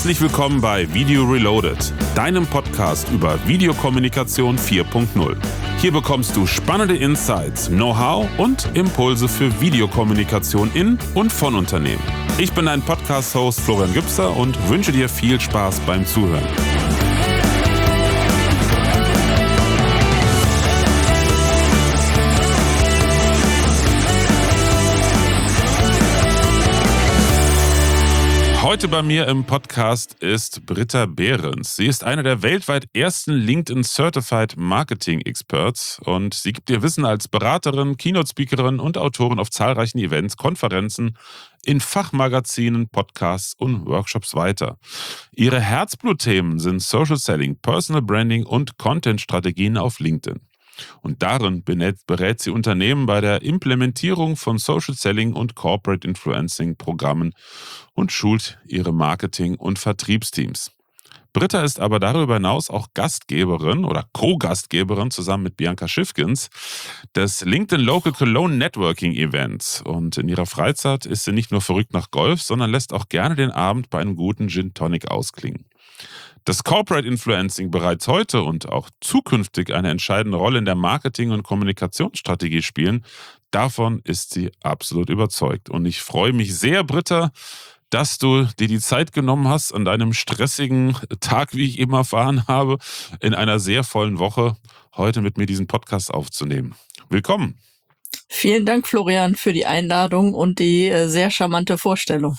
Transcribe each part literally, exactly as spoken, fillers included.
Herzlich willkommen bei Video Reloaded, deinem Podcast über Videokommunikation vier Punkt null. Hier bekommst du spannende Insights, Know-how und Impulse für Videokommunikation in und von Unternehmen. Ich bin dein Podcast-Host Florian Gübster und wünsche dir viel Spaß beim Zuhören. Heute bei mir im Podcast ist Britta Behrens. Sie ist eine der weltweit ersten LinkedIn Certified Marketing Experts und sie gibt ihr Wissen als Beraterin, Keynote-Speakerin und Autorin auf zahlreichen Events, Konferenzen, in Fachmagazinen, Podcasts und Workshops weiter. Ihre Herzblutthemen sind Social Selling, Personal Branding und Content-Strategien auf LinkedIn. Und darin berät sie Unternehmen bei der Implementierung von Social Selling und Corporate Influencing Programmen und schult ihre Marketing- und Vertriebsteams. Britta ist aber darüber hinaus auch Gastgeberin oder Co-Gastgeberin zusammen mit Bianca Schiffgens des LinkedIn Local Cologne Networking Events. Und in ihrer Freizeit ist sie nicht nur verrückt nach Golf, sondern lässt auch gerne den Abend bei einem guten Gin Tonic ausklingen. Dass Corporate Influencing bereits heute und auch zukünftig eine entscheidende Rolle in der Marketing- und Kommunikationsstrategie spielen, davon ist sie absolut überzeugt. Und ich freue mich sehr, Britta, dass du dir die Zeit genommen hast, an deinem stressigen Tag, wie ich eben erfahren habe, in einer sehr vollen Woche heute mit mir diesen Podcast aufzunehmen. Willkommen. Vielen Dank, Florian, für die Einladung und die äh, sehr charmante Vorstellung.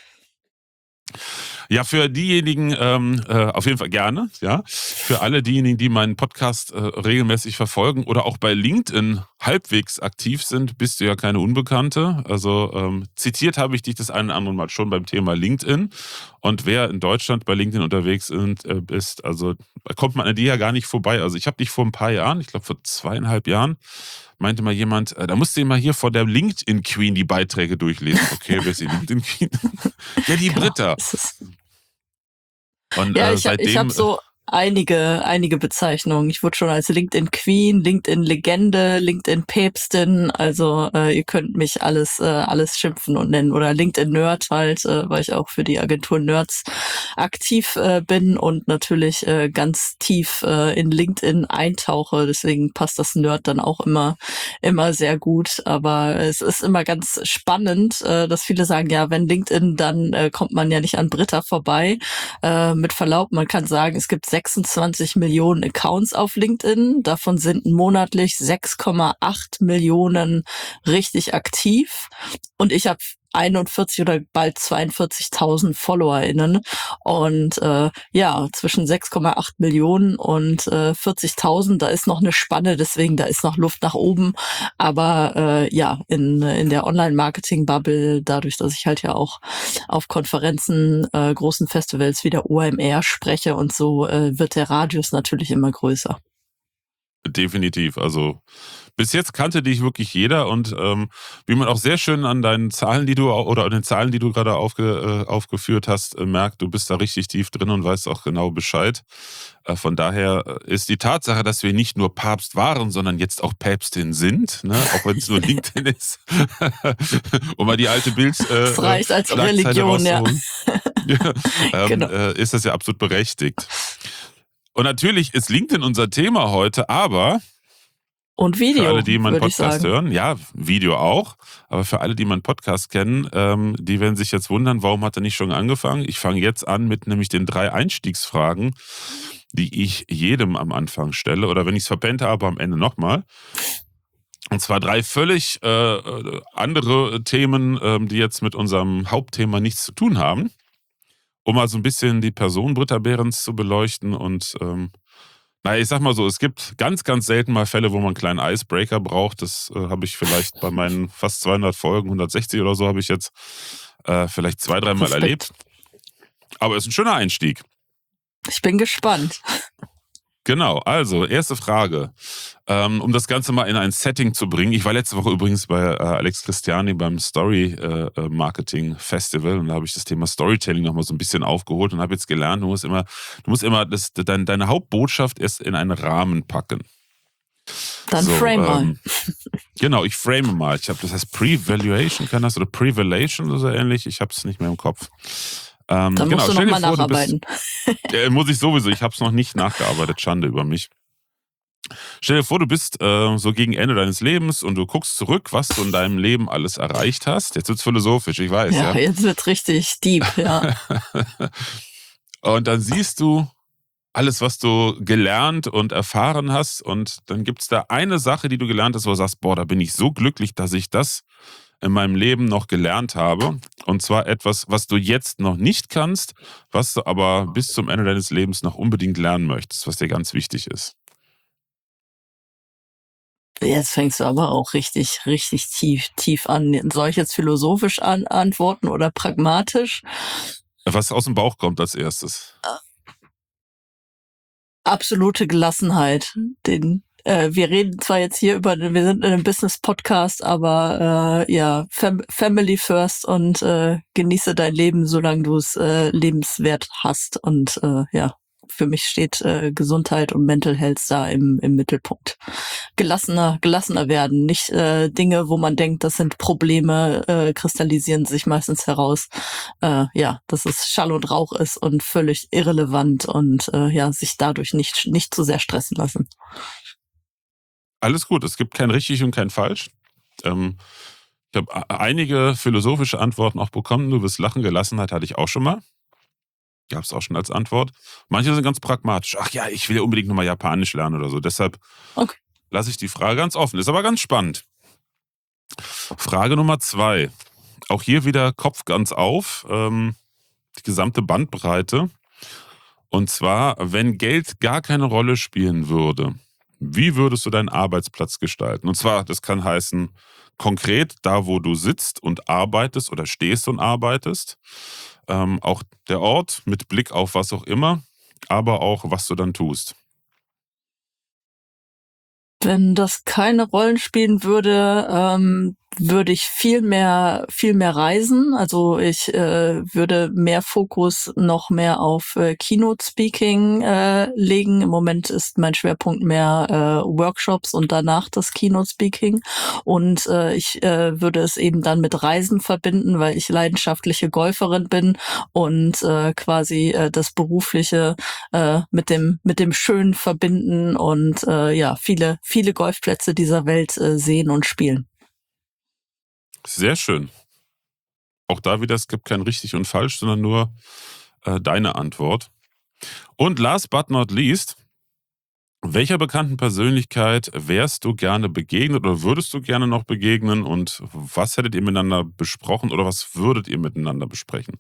Ja, für diejenigen ähm, äh, auf jeden Fall gerne, ja. Für alle diejenigen, die meinen Podcast äh, regelmäßig verfolgen oder auch bei LinkedIn halbwegs aktiv sind, bist du ja keine Unbekannte. Also ähm, zitiert habe ich dich das eine oder andere Mal schon beim Thema LinkedIn. Und wer in Deutschland bei LinkedIn unterwegs sind, äh, ist, also da kommt man an dir ja gar nicht vorbei. Also ich habe dich vor ein paar Jahren, ich glaube vor zweieinhalb Jahren, meinte mal jemand, äh, da musst du mal hier vor der LinkedIn Queen die Beiträge durchlesen. Okay, wer ist die LinkedIn Queen? Ja, die Britta. Und, ja, äh, ich, seitdem, ich habe so einige einige Bezeichnungen. Ich wurde schon als LinkedIn Queen, LinkedIn Legende, LinkedIn Päpstin. Also äh, ihr könnt mich alles äh, alles schimpfen und nennen. Oder LinkedIn Nerd halt, äh, weil ich auch für die Agentur Nerds aktiv äh, bin und natürlich äh, ganz tief äh, in LinkedIn eintauche. Deswegen passt das Nerd dann auch immer immer sehr gut. Aber es ist immer ganz spannend, äh, dass viele sagen, ja, wenn LinkedIn, dann äh, kommt man ja nicht an Britta vorbei. Äh, mit Verlaub, man kann sagen, es gibt sechsundzwanzig Millionen Accounts auf LinkedIn. Davon sind monatlich sechs Komma acht Millionen richtig aktiv. Und ich habe einundvierzig oder bald zweiundvierzigtausend FollowerInnen. Und äh, ja, zwischen sechs Komma acht Millionen und äh, vierzigtausend, da ist noch eine Spanne, deswegen da ist noch Luft nach oben. Aber äh, ja, in in der Online-Marketing-Bubble, dadurch, dass ich halt ja auch auf Konferenzen, äh, großen Festivals wie der O M R spreche und so, äh, wird der Radius natürlich immer größer. Definitiv, also bis jetzt kannte dich wirklich jeder und ähm, wie man auch sehr schön an deinen Zahlen, die du oder an den Zahlen, die du gerade aufge, äh, aufgeführt hast, äh, merkt, du bist da richtig tief drin und weißt auch genau Bescheid. Äh, von daher ist die Tatsache, dass wir nicht nur Papst waren, sondern jetzt auch Päpstin sind, ne? Auch wenn es nur LinkedIn ist, um mal die alte Bild äh, das reicht als Religion, ja. ja ähm, genau. äh, ist das ja absolut berechtigt. Und natürlich ist LinkedIn unser Thema heute, aber und Video, für alle, die meinen Podcast sagen. hören, ja, Video auch, aber für alle, die meinen Podcast kennen, ähm, die werden sich jetzt wundern, warum hat er nicht schon angefangen? Ich fange jetzt an mit nämlich den drei Einstiegsfragen, die ich jedem am Anfang stelle oder wenn ich es verpennt habe, am Ende nochmal. Und zwar drei völlig äh, andere Themen, äh, die jetzt mit unserem Hauptthema nichts zu tun haben. Um mal so ein bisschen die Person Britta Behrens zu beleuchten und ähm, naja, ich sag mal so, es gibt ganz, ganz selten mal Fälle, wo man einen kleinen Icebreaker braucht. Das äh, habe ich vielleicht bei meinen fast zweihundert Folgen, hundertsechzig oder so habe ich jetzt äh, vielleicht zwei, dreimal erlebt. Aber es ist ein schöner Einstieg. Ich bin gespannt. Genau, also erste Frage, ähm, um das Ganze mal in ein Setting zu bringen. Ich war letzte Woche übrigens bei äh, Alex Christiani beim Story äh, Marketing Festival und da habe ich das Thema Storytelling nochmal so ein bisschen aufgeholt und habe jetzt gelernt, du musst immer, du musst immer das, dein, deine Hauptbotschaft erst in einen Rahmen packen. Dann so, frame mal. Ähm, genau, ich frame mal. Ich habe, das heißt Pre-Valuation, kann das oder Pre-Valuation oder so ähnlich. Ich habe es nicht mehr im Kopf. Ähm, Dann genau, musst du stell dir nochmal vor, du bist, nacharbeiten. äh, muss ich sowieso, ich habe es noch nicht nachgearbeitet, Schande über mich. Stell dir vor, du bist äh, so gegen Ende deines Lebens und du guckst zurück, was du in deinem Leben alles erreicht hast. Jetzt wird's philosophisch, ich weiß, Ja, ja. jetzt wird's richtig deep, ja. Und dann siehst du alles, was du gelernt und erfahren hast, und dann gibt's da eine Sache, die du gelernt hast, wo du sagst, boah, da bin ich so glücklich, dass ich das in meinem Leben noch gelernt habe. Und zwar etwas, was du jetzt noch nicht kannst, was du aber bis zum Ende deines Lebens noch unbedingt lernen möchtest, was dir ganz wichtig ist. Jetzt fängst du aber auch richtig, richtig tief, tief an. Soll ich jetzt philosophisch an, antworten oder pragmatisch? Was aus dem Bauch kommt als erstes. Absolute Gelassenheit. Den, äh, wir reden zwar jetzt hier über, wir sind in einem Business-Podcast, aber äh, ja, Fam Family first und äh, genieße dein Leben, solange du es äh, lebenswert hast. Und äh, ja, für mich steht äh, Gesundheit und Mental Health da im, im Mittelpunkt. Gelassener, gelassener werden. Nicht äh, Dinge, wo man denkt, das sind Probleme, äh, kristallisieren sich meistens heraus. Äh, ja, dass es Schall und Rauch ist und völlig irrelevant und äh, ja, sich dadurch nicht, nicht zu sehr stressen lassen. Alles gut, es gibt kein richtig und kein falsch. Ähm, ich habe einige philosophische Antworten auch bekommen. Du wirst lachen, Gelassenheit hatte ich auch schon mal. Gab es auch schon als Antwort. Manche sind ganz pragmatisch. Ach ja, ich will ja unbedingt nochmal Japanisch lernen oder so. Deshalb Okay. lasse ich die Frage ganz offen. Ist aber ganz spannend. Frage Nummer zwei. Auch hier wieder Kopf ganz auf. Ähm, die gesamte Bandbreite. Und zwar, wenn Geld gar keine Rolle spielen würde, wie würdest du deinen Arbeitsplatz gestalten? Und zwar, das kann heißen, konkret da, wo du sitzt und arbeitest oder stehst und arbeitest. Ähm, auch der Ort mit Blick auf was auch immer, aber auch, was du dann tust. Wenn das keine Rollen spielen würde, ähm, würde ich viel mehr, viel mehr reisen. Also ich äh, würde mehr Fokus noch mehr auf äh, Keynote Speaking äh, legen. Im Moment ist mein Schwerpunkt mehr äh, Workshops und danach das Keynote Speaking. Und äh, ich äh, würde es eben dann mit Reisen verbinden, weil ich leidenschaftliche Golferin bin und äh, quasi äh, das Berufliche äh, mit dem mit dem Schönen verbinden und äh, ja viele viele Golfplätze dieser Welt äh, sehen und spielen. Sehr schön. Auch da wieder, es gibt kein richtig und falsch, sondern nur äh, deine Antwort. Und last but not least, welcher bekannten Persönlichkeit wärst du gerne begegnet oder würdest du gerne noch begegnen, und was hättet ihr miteinander besprochen oder was würdet ihr miteinander besprechen?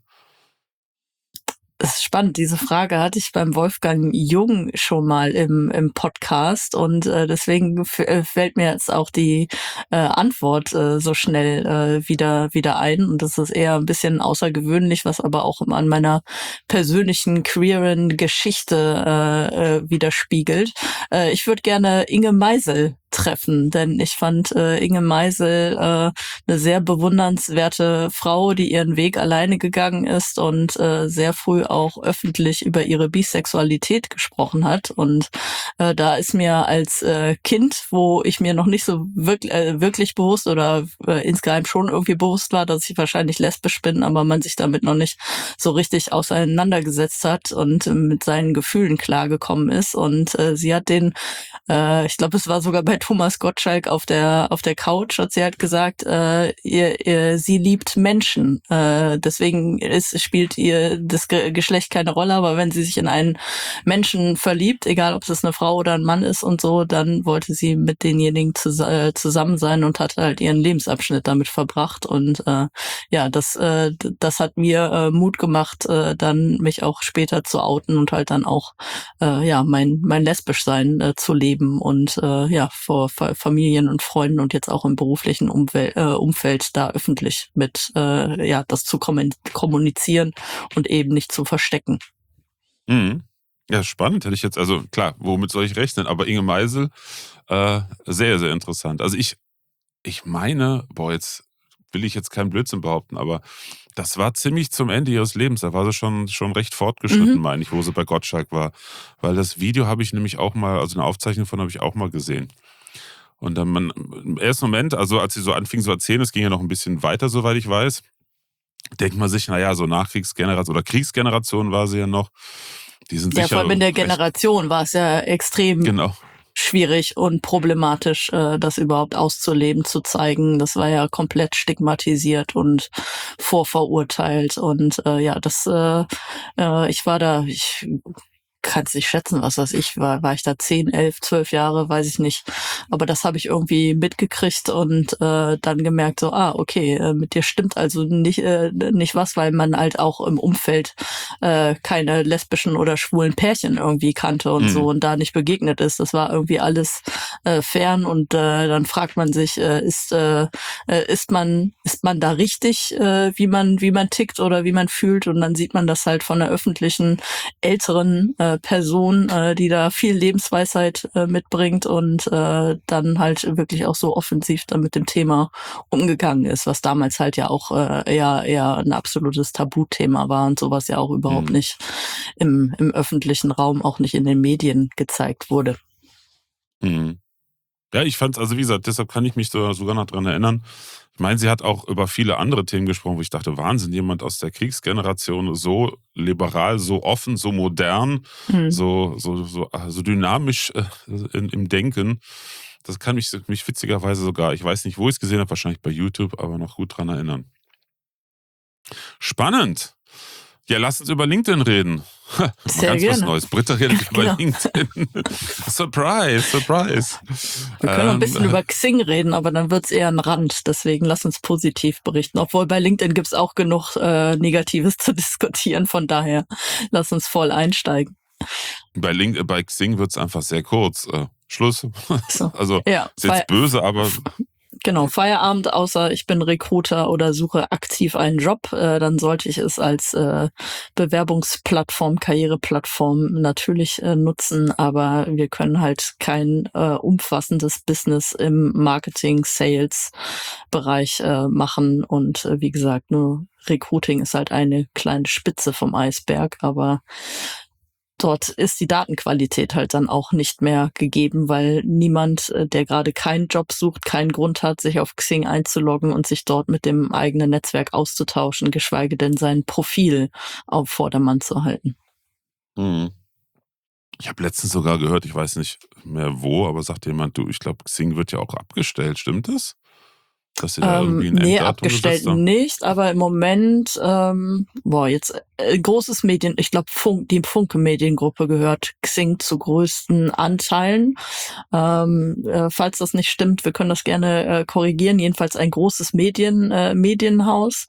Das ist spannend. Diese Frage hatte ich beim Wolfgang Jung schon mal im, im Podcast und äh, deswegen f- äh, fällt mir jetzt auch die äh, Antwort äh, so schnell äh, wieder wieder ein, und das ist eher ein bisschen außergewöhnlich, was aber auch an meiner persönlichen queeren Geschichte äh, äh, widerspiegelt. Äh, ich würde gerne Inge Meisel treffen, denn ich fand äh, Inge Meisel äh, eine sehr bewundernswerte Frau, die ihren Weg alleine gegangen ist und äh, sehr früh auch öffentlich über ihre Bisexualität gesprochen hat. Und äh, da ist mir als äh, Kind, wo ich mir noch nicht so wirklich, äh, wirklich bewusst oder äh, insgeheim schon irgendwie bewusst war, dass ich wahrscheinlich lesbisch bin, aber man sich damit noch nicht so richtig auseinandergesetzt hat und äh, mit seinen Gefühlen klargekommen ist. Und äh, sie hat den, äh, ich glaube, es war sogar bei Thomas Gottschalk auf der auf der Couch, hat sie halt gesagt, äh, ihr, ihr, sie liebt Menschen. Äh, deswegen ist, spielt ihr das Ge Geschlecht keine Rolle, aber wenn sie sich in einen Menschen verliebt, egal ob es eine Frau oder ein Mann ist und so, dann wollte sie mit denjenigen zus äh, zusammen sein und hat halt ihren Lebensabschnitt damit verbracht. Und äh, ja, das, äh, das hat mir äh, Mut gemacht, äh, dann mich auch später zu outen und halt dann auch äh, ja mein mein Lesbischsein äh, zu leben und äh, ja vor Familien und Freunden und jetzt auch im beruflichen Umwel äh, Umfeld da öffentlich mit äh, ja das zu kommunizieren und eben nicht zu verstecken. Mhm. Ja, spannend hätte ich jetzt, also klar, womit soll ich rechnen? Aber Inge Meisel, äh, sehr, sehr interessant. Also ich, ich meine, boah, jetzt will ich jetzt keinen Blödsinn behaupten, aber das war ziemlich zum Ende ihres Lebens. Da war sie schon, schon recht fortgeschritten, Mhm. meine ich, wo sie bei Gottschalk war. Weil das Video habe ich nämlich auch mal, also eine Aufzeichnung von habe ich auch mal gesehen. Und dann man, im ersten Moment, also als sie so anfing zu erzählen, es ging ja noch ein bisschen weiter, soweit ich weiß, denkt man sich, naja, so Nachkriegsgeneration oder Kriegsgeneration war sie ja noch, die sind Ja, sicher vor allem in der recht, Generation war es ja extrem genau. schwierig und problematisch, äh, das überhaupt auszuleben, zu zeigen. Das war ja komplett stigmatisiert und vorverurteilt. Und äh, ja, das, äh, äh, ich war da, ich kann es nicht schätzen, was weiß ich, war, war ich da zehn, elf, zwölf Jahre, weiß ich nicht. Aber das habe ich irgendwie mitgekriegt und äh, dann gemerkt, so, ah, okay, äh, mit dir stimmt also nicht, äh, nicht was, weil man halt auch im Umfeld äh, keine lesbischen oder schwulen Pärchen irgendwie kannte und so Mhm. und da nicht begegnet ist. Das war irgendwie alles äh, fern und äh, dann fragt man sich, äh, ist, äh, äh, ist man, ist man da richtig, äh, wie man, wie man tickt oder wie man fühlt, und dann sieht man das halt von der öffentlichen älteren äh, Person, äh, die da viel Lebensweisheit äh, mitbringt und äh, dann halt wirklich auch so offensiv dann mit dem Thema umgegangen ist, was damals halt ja auch äh, eher, eher ein absolutes Tabuthema war und sowas ja auch überhaupt Mhm. nicht im, im öffentlichen Raum, auch nicht in den Medien gezeigt wurde. Mhm. Ja, ich fand's, also wie gesagt, deshalb kann ich mich so, sogar noch dran erinnern. Ich meine, sie hat auch über viele andere Themen gesprochen, wo ich dachte, Wahnsinn, jemand aus der Kriegsgeneration, so liberal, so offen, so modern, Mhm. so, so, so, so dynamisch äh, in, im Denken. Das kann mich, mich witzigerweise sogar, ich weiß nicht, wo ich es gesehen habe, wahrscheinlich bei YouTube, aber noch gut dran erinnern. Spannend. Ja, lass uns über LinkedIn reden. Ha, mal Sehr ganz was gerne. Neues. Britta redet über Genau. LinkedIn. Surprise, surprise. Wir können noch ein Ähm, bisschen über Xing reden, aber dann wird's eher ein Rand. Deswegen lass uns positiv berichten. Obwohl bei LinkedIn gibt's auch genug äh, Negatives zu diskutieren. Von daher lass uns voll einsteigen. bei, Link, bei Xing wird es einfach sehr kurz. Äh, Schluss. So. Also Ja, ist jetzt Fei- böse, aber genau, Feierabend, außer ich bin Recruiter oder suche aktiv einen Job, äh, dann sollte ich es als äh, Bewerbungsplattform, Karriereplattform natürlich äh, nutzen, aber wir können halt kein äh, umfassendes Business im Marketing, Sales-Bereich äh, machen und äh, wie gesagt, nur Recruiting ist halt eine kleine Spitze vom Eisberg, aber dort ist die Datenqualität halt dann auch nicht mehr gegeben, weil niemand, äh, der gerade keinen Job sucht, keinen Grund hat, sich auf Xing einzuloggen und sich dort mit dem eigenen Netzwerk auszutauschen, geschweige denn sein Profil auf Vordermann zu halten. hm. Ich habe letztens sogar gehört, ich weiß nicht mehr wo, aber sagt jemand, du, ich glaube, Xing wird ja auch abgestellt, stimmt das? Dass sie da Ähm, irgendwie ein nee, Enddatum abgestellt gesetzt haben? nicht, aber im Moment, ähm, boah, jetzt äh, großes Medien, ich glaube, Funk, die Funke-Mediengruppe gehört Xing zu größten Anteilen. Ähm, äh, falls das nicht stimmt, wir können das gerne äh, korrigieren. Jedenfalls ein großes Medien, äh, Medienhaus.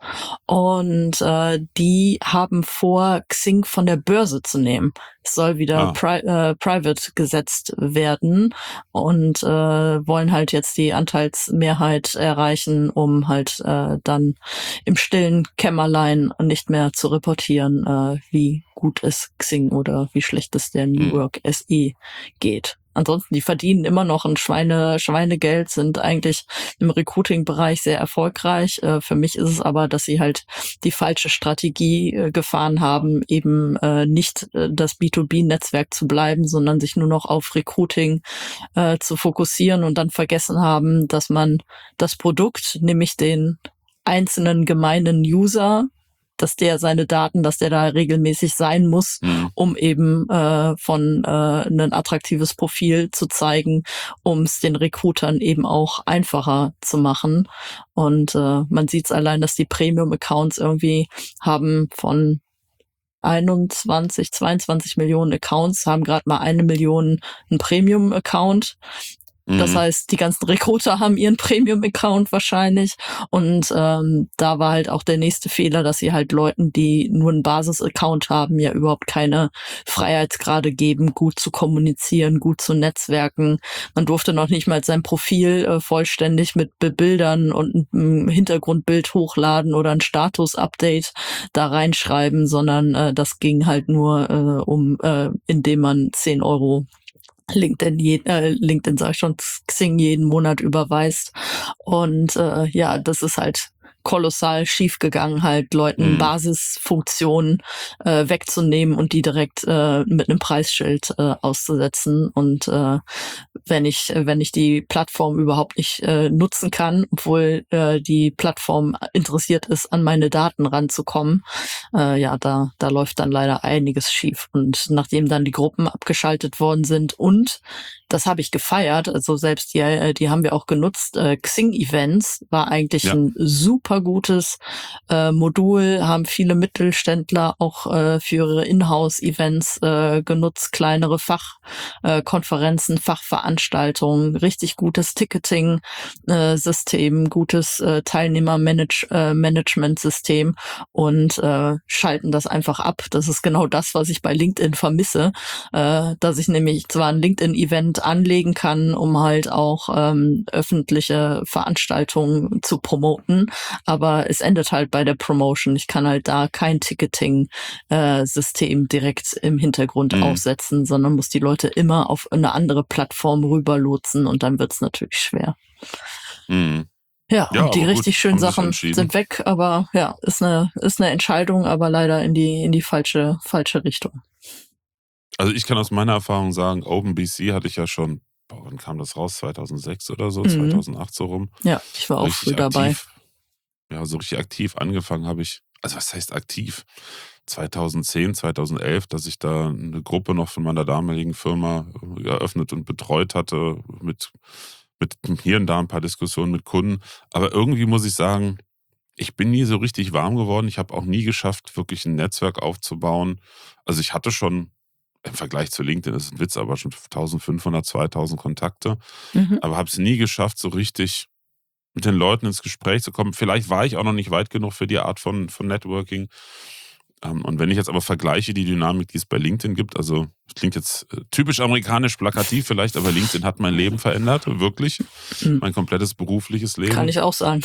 Und äh, die haben vor, Xing von der Börse zu nehmen. Es soll wieder Ah, pri äh, private gesetzt werden und äh, wollen halt jetzt die Anteilsmehrheit erreichen, um halt äh, dann im stillen Kämmerlein nicht mehr zu reportieren, äh, wie gut es Xing oder wie schlecht es der New hm. Work S E geht. Ansonsten, die verdienen immer noch ein Schweine, Schweinegeld, sind eigentlich im Recruiting-Bereich sehr erfolgreich. Äh, für mich ist es aber, dass sie halt die falsche Strategie äh, gefahren haben, eben äh, nicht äh, das B zwei B-Netzwerk zu bleiben, sondern sich nur noch auf Recruiting äh, zu fokussieren und dann vergessen haben, dass man das Produkt, nämlich den einzelnen gemeinen User, dass der seine Daten, dass der da regelmäßig sein muss, Hm. um eben äh, von äh, ein attraktives Profil zu zeigen, um es den Recruitern eben auch einfacher zu machen. Und äh, man sieht es allein, dass die Premium-Accounts irgendwie haben von einundzwanzig, zweiundzwanzig Millionen Accounts, haben gerade mal eine Million einen Premium-Account. Das Mhm. heißt, die ganzen Recruiter haben ihren Premium-Account wahrscheinlich. Und ähm, da war halt auch der nächste Fehler, dass sie halt Leuten, die nur einen Basis-Account haben, ja überhaupt keine Freiheitsgrade geben, gut zu kommunizieren, gut zu netzwerken. Man durfte noch nicht mal sein Profil äh, vollständig mit Bildern und einem Hintergrundbild hochladen oder ein Status-Update da reinschreiben, sondern äh, das ging halt nur äh, um, äh, indem man zehn Euro LinkedIn, je, äh, LinkedIn sag ich schon, Xing jeden Monat überweist. Und äh, ja, das ist halt kolossal schief gegangen, halt Leuten Mhm. Basisfunktionen äh, wegzunehmen und die direkt äh, mit einem Preisschild äh, auszusetzen. Und äh, wenn ich wenn ich die Plattform überhaupt nicht äh, nutzen kann, obwohl äh, die Plattform interessiert ist, an meine Daten ranzukommen, äh, ja, da da läuft dann leider einiges schief. Und nachdem dann die Gruppen abgeschaltet worden sind und das habe ich gefeiert, also selbst die, äh, die haben wir auch genutzt. Äh, Xing Events war eigentlich Ja. ein super gutes äh, Modul, haben viele Mittelständler auch äh, für ihre Inhouse-Events äh, genutzt, kleinere Fachkonferenzen, äh, Fachveranstaltungen, richtig gutes Ticketing-System, gutes äh, Teilnehmer-Management-System und äh, schalten das einfach ab. Das ist genau das, was ich bei LinkedIn vermisse, äh, dass ich nämlich zwar ein LinkedIn-Event anlegen kann, um halt auch ähm, öffentliche Veranstaltungen zu promoten, aber es endet halt bei der Promotion. Ich kann halt da kein Ticketing-System äh, direkt im Hintergrund Mhm. aufsetzen, sondern muss die Leute immer auf eine andere Plattform rüberlotsen und dann wird's natürlich schwer. Mhm. Ja, Ja, und die aber gut, richtig schönen haben sich Sachen entschieden. sind weg, aber ja, ist eine ist eine Entscheidung, aber leider in die in die falsche falsche Richtung. Also ich kann aus meiner Erfahrung sagen, OpenBC hatte ich ja schon, boah, wann kam das raus? zweitaunsechs oder so, Mhm. zweitausausnacht so rum. Ja, ich war auch Richtig früh dabei. aktiv. Ja, so richtig aktiv angefangen habe ich, also was heißt aktiv? zweitausendzehn, zweitausendelf, dass ich da eine Gruppe noch von meiner damaligen Firma äh, eröffnet und betreut hatte, mit, mit hier und da ein paar Diskussionen mit Kunden. Aber irgendwie muss ich sagen, ich bin nie so richtig warm geworden. Ich habe auch nie geschafft, wirklich ein Netzwerk aufzubauen. Also ich hatte schon im Vergleich zu LinkedIn, das ist ein Witz, aber schon eintausendfünfhundert, zweitausend Kontakte. Mhm. Aber habe es nie geschafft, so richtig mit den Leuten ins Gespräch zu kommen. Vielleicht war ich auch noch nicht weit genug für die Art von, von Networking. Ähm, und wenn ich jetzt aber vergleiche die Dynamik, die es bei LinkedIn gibt, also das klingt jetzt äh, typisch amerikanisch plakativ vielleicht, aber LinkedIn hat mein Leben verändert, wirklich. Mhm. Mein komplettes berufliches Leben. Kann ich auch sagen.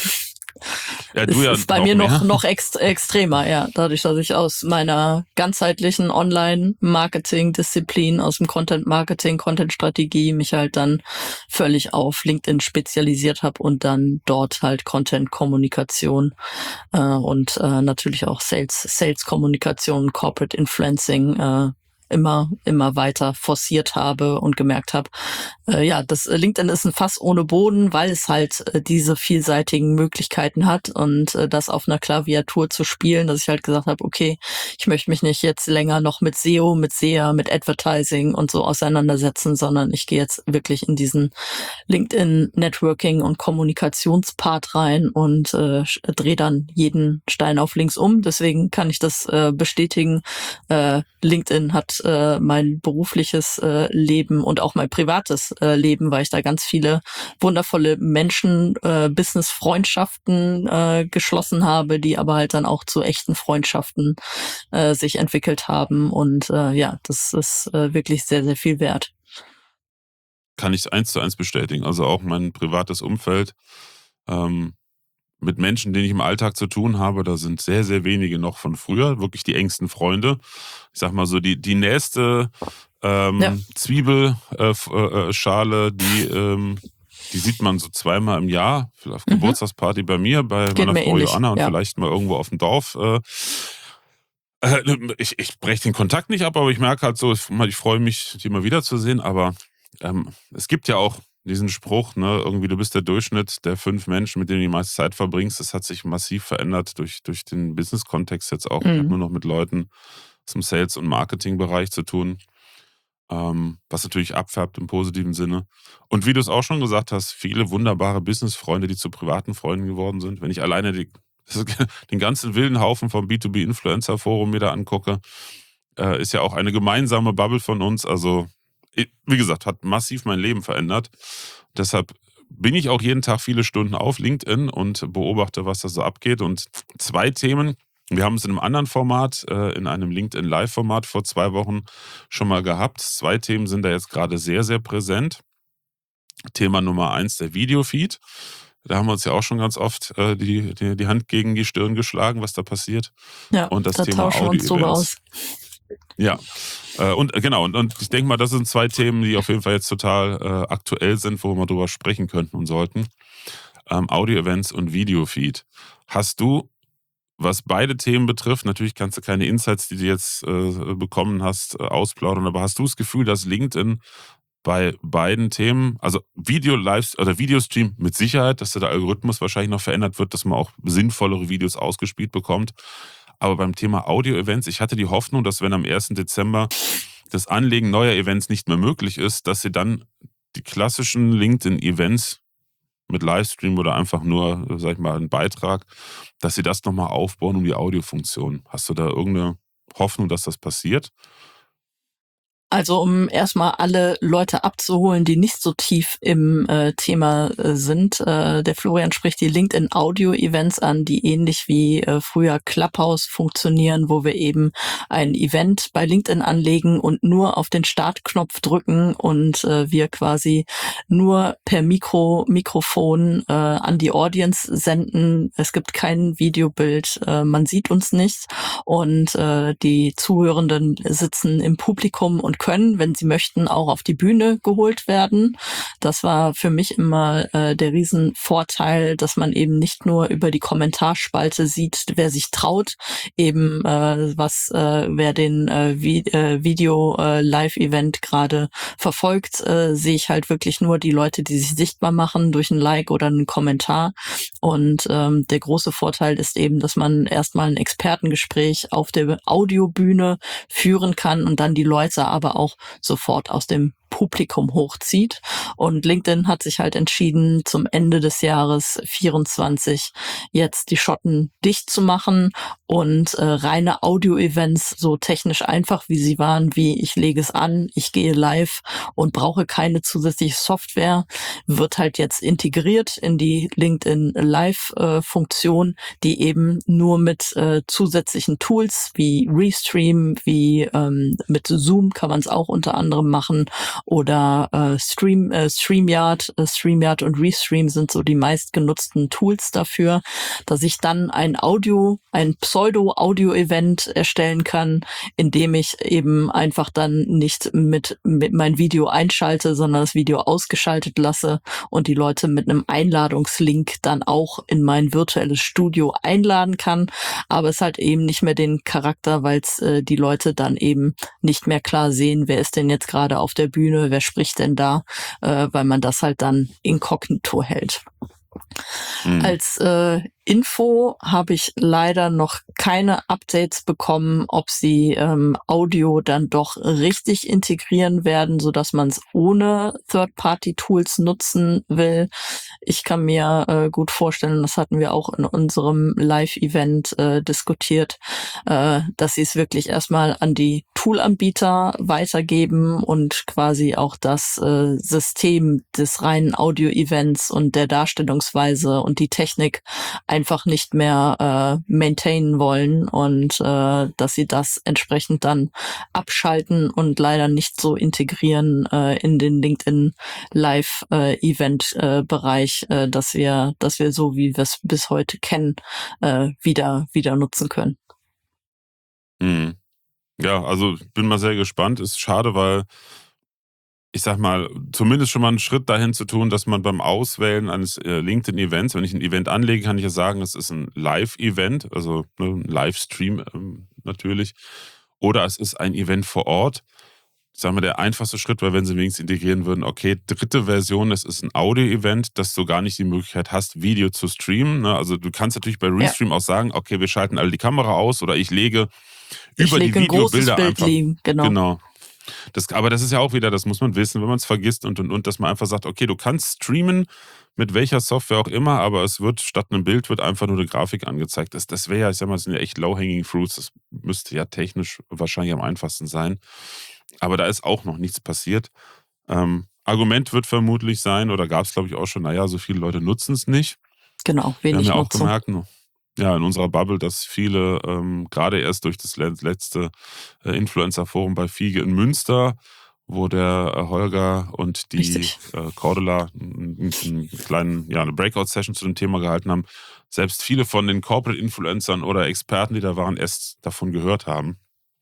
Ja, du Es ja ist bei noch mir noch, mehr. noch ext extremer, ja. Dadurch, dass ich aus meiner ganzheitlichen Online-Marketing-Disziplin, aus dem Content-Marketing, Content-Strategie mich halt dann völlig auf LinkedIn spezialisiert habe und dann dort halt Content-Kommunikation äh, und äh, natürlich auch Sales, Sales-Kommunikation, Corporate Influencing äh, immer, immer weiter forciert habe und gemerkt habe, äh, ja, das äh, LinkedIn ist ein Fass ohne Boden, weil es halt äh, diese vielseitigen Möglichkeiten hat und äh, das auf einer Klaviatur zu spielen, dass ich halt gesagt habe, okay, ich möchte mich nicht jetzt länger noch mit S E O, mit S E A, mit Advertising und so auseinandersetzen, sondern ich gehe jetzt wirklich in diesen LinkedIn Networking und Kommunikationspart rein und äh, drehe dann jeden Stein auf links um. Deswegen kann ich das äh, bestätigen. Äh, LinkedIn hat äh, mein berufliches äh, Leben und auch mein privates äh, Leben, weil ich da ganz viele wundervolle Menschen, äh, Business-Freundschaften äh, geschlossen habe, die aber halt dann auch zu echten Freundschaften äh, sich entwickelt haben. Und äh, ja, das ist äh, wirklich sehr, sehr viel wert. Kann ich eins zu eins bestätigen. Also auch mein privates Umfeld ähm, mit Menschen, denen ich im Alltag zu tun habe, da sind sehr, sehr wenige noch von früher, wirklich die engsten Freunde. Ich sag mal so, die, die nächste ähm, Ja. Zwiebelschale, äh, die, ähm, die sieht man so zweimal im Jahr. Auf Mhm. Geburtstagsparty bei mir, bei Geht meiner mir Frau ähnlich, Joanna und ja. vielleicht mal irgendwo auf dem Dorf. Äh, äh, ich ich breche den Kontakt nicht ab, aber ich merke halt so, ich, ich freue mich, die mal wiederzusehen. Aber ähm, es gibt ja auch diesen Spruch, ne, irgendwie du bist der Durchschnitt der fünf Menschen, mit denen du die meiste Zeit verbringst. Das hat sich massiv verändert durch, durch den Business-Kontext jetzt auch. Ich habe Mhm. nur noch mit Leuten aus dem Sales- und Marketing-Bereich zu tun, ähm, was natürlich abfärbt im positiven Sinne. Und wie du es auch schon gesagt hast, viele wunderbare Business-Freunde, die zu privaten Freunden geworden sind. Wenn ich alleine die, den ganzen wilden Haufen vom B zwei B-Influencer-Forum mir da angucke, äh, ist ja auch eine gemeinsame Bubble von uns. Also, wie gesagt, hat massiv mein Leben verändert. Deshalb bin ich auch jeden Tag viele Stunden auf LinkedIn und beobachte, was da so abgeht. Und zwei Themen, wir haben es in einem anderen Format, äh, in einem LinkedIn Live-Format vor zwei Wochen schon mal gehabt. Zwei Themen sind da jetzt gerade sehr, sehr präsent. Thema Nummer eins, der Videofeed. Da haben wir uns ja auch schon ganz oft äh, die, die, die Hand gegen die Stirn geschlagen, was da passiert. Ja, Und das da Thema tauschen wir uns drüber Audio-Events. aus. Ja, äh, und äh, genau, und, und ich denke mal, das sind zwei Themen, die auf jeden Fall jetzt total äh, aktuell sind, wo wir mal drüber sprechen könnten und sollten. ähm, Audio-Events und Video-Feed. Hast du, was beide Themen betrifft, natürlich kannst du keine Insights, die du jetzt äh, bekommen hast, äh, ausplaudern, aber hast du das Gefühl, dass LinkedIn bei beiden Themen, also Video, Live oder Videostream mit Sicherheit, dass der Algorithmus wahrscheinlich noch verändert wird, dass man auch sinnvollere Videos ausgespielt bekommt. Aber beim Thema Audio-Events, ich hatte die Hoffnung, dass wenn am ersten Dezember das Anlegen neuer Events nicht mehr möglich ist, dass sie dann die klassischen LinkedIn-Events mit Livestream oder einfach nur, sag ich mal, einen Beitrag, dass sie das nochmal aufbauen um die Audiofunktion. Hast du da irgendeine Hoffnung, dass das passiert? Also um erstmal alle Leute abzuholen, die nicht so tief im äh, Thema äh, sind. Äh, der Florian spricht die LinkedIn Audio Events an, die ähnlich wie äh, früher Clubhouse funktionieren, wo wir eben ein Event bei LinkedIn anlegen und nur auf den Startknopf drücken und äh, wir quasi nur per Mikro, Mikrofon äh, an die Audience senden. Es gibt kein Videobild, äh, man sieht uns nicht und äh, die Zuhörenden sitzen im Publikum und können, wenn sie möchten, auch auf die Bühne geholt werden. Das war für mich immer äh, der Riesenvorteil, dass man eben nicht nur über die Kommentarspalte sieht, wer sich traut, eben äh, was, äh, wer den äh, Vi- äh, Video-Live-Event gerade verfolgt, äh, sehe ich halt wirklich nur die Leute, die sich sichtbar machen durch ein Like oder einen Kommentar. Und ähm, der große Vorteil ist eben, dass man erstmal ein Expertengespräch auf der Audiobühne führen kann und dann die Leute aber auch sofort aus dem Publikum hochzieht. Und LinkedIn hat sich halt entschieden, zum Ende des Jahres vierundzwanzig jetzt die Schotten dicht zu machen und äh, reine Audio-Events, so technisch einfach wie sie waren, wie ich lege es an, ich gehe live und brauche keine zusätzliche Software, wird halt jetzt integriert in die LinkedIn Live-Funktion, die eben nur mit äh, zusätzlichen Tools wie Restream, wie ähm, mit Zoom kann man es auch unter anderem machen oder äh, Stream, äh, StreamYard, äh, StreamYard und Restream sind so die meistgenutzten Tools dafür, dass ich dann ein Audio, ein Pseudo-Audio-Event erstellen kann, indem ich eben einfach dann nicht mit, mit mein Video einschalte, sondern das Video ausgeschaltet lasse und die Leute mit einem Einladungslink dann auch in mein virtuelles Studio einladen kann, aber es hat eben nicht mehr den Charakter, weil es äh, die Leute dann eben nicht mehr klar sehen, wer ist denn jetzt gerade auf der Bühne, wer spricht denn da, äh, weil man das halt dann inkognito hält. Mhm. Als äh, Info habe ich leider noch keine Updates bekommen, ob sie ähm, Audio dann doch richtig integrieren werden, so dass man es ohne Third-Party-Tools nutzen will. Ich kann mir äh, gut vorstellen, das hatten wir auch in unserem Live-Event äh, diskutiert, äh, dass sie es wirklich erstmal an die Toolanbieter weitergeben und quasi auch das äh, System des reinen Audio-Events und der Darstellungsweise und die Technik einfach nicht mehr äh, maintainen wollen und äh, dass sie das entsprechend dann abschalten und leider nicht so integrieren äh, in den LinkedIn Live äh, Event äh, Bereich, äh, dass wir, dass wir so wie wir es bis heute kennen, äh, wieder wieder nutzen können. Mhm. Ja, also ich bin mal sehr gespannt. Ist schade, weil ich sag mal, zumindest schon mal einen Schritt dahin zu tun, dass man beim Auswählen eines äh, LinkedIn-Events, wenn ich ein Event anlege, kann ich ja sagen, es ist ein Live-Event, also ne, ein Livestream ähm, natürlich, oder es ist ein Event vor Ort. Sagen wir, der einfachste Schritt wäre, wenn sie wenigstens integrieren würden, okay, dritte Version, es ist ein Audio-Event, dass du gar nicht die Möglichkeit hast, Video zu streamen. Ne? Also du kannst natürlich bei Restream ja auch sagen, okay, wir schalten alle die Kamera aus oder ich lege ich über lege die Videobilder einfach. Liegen, genau. genau. Das, aber das ist ja auch wieder, das muss man wissen, wenn man es vergisst und und und, dass man einfach sagt, okay, du kannst streamen mit welcher Software auch immer, aber es wird statt einem Bild wird einfach nur eine Grafik angezeigt. Das, das wäre ja, ich sag mal, das sind ja echt low-hanging fruits. Das müsste ja technisch wahrscheinlich am einfachsten sein. Aber da ist auch noch nichts passiert. Ähm, Argument wird vermutlich sein, oder gab es glaube ich auch schon, naja, so viele Leute nutzen es nicht. Genau, wenig Wir haben ja auch Nutzung. gemerkt, ja, in unserer Bubble, dass viele ähm, gerade erst durch das letzte äh, Influencer-Forum bei Fiege in Münster, wo der äh, Holger und die äh, Cordula einen, einen kleinen, ja, eine Breakout-Session zu dem Thema gehalten haben, selbst viele von den Corporate-Influencern oder Experten, die da waren, erst davon gehört haben.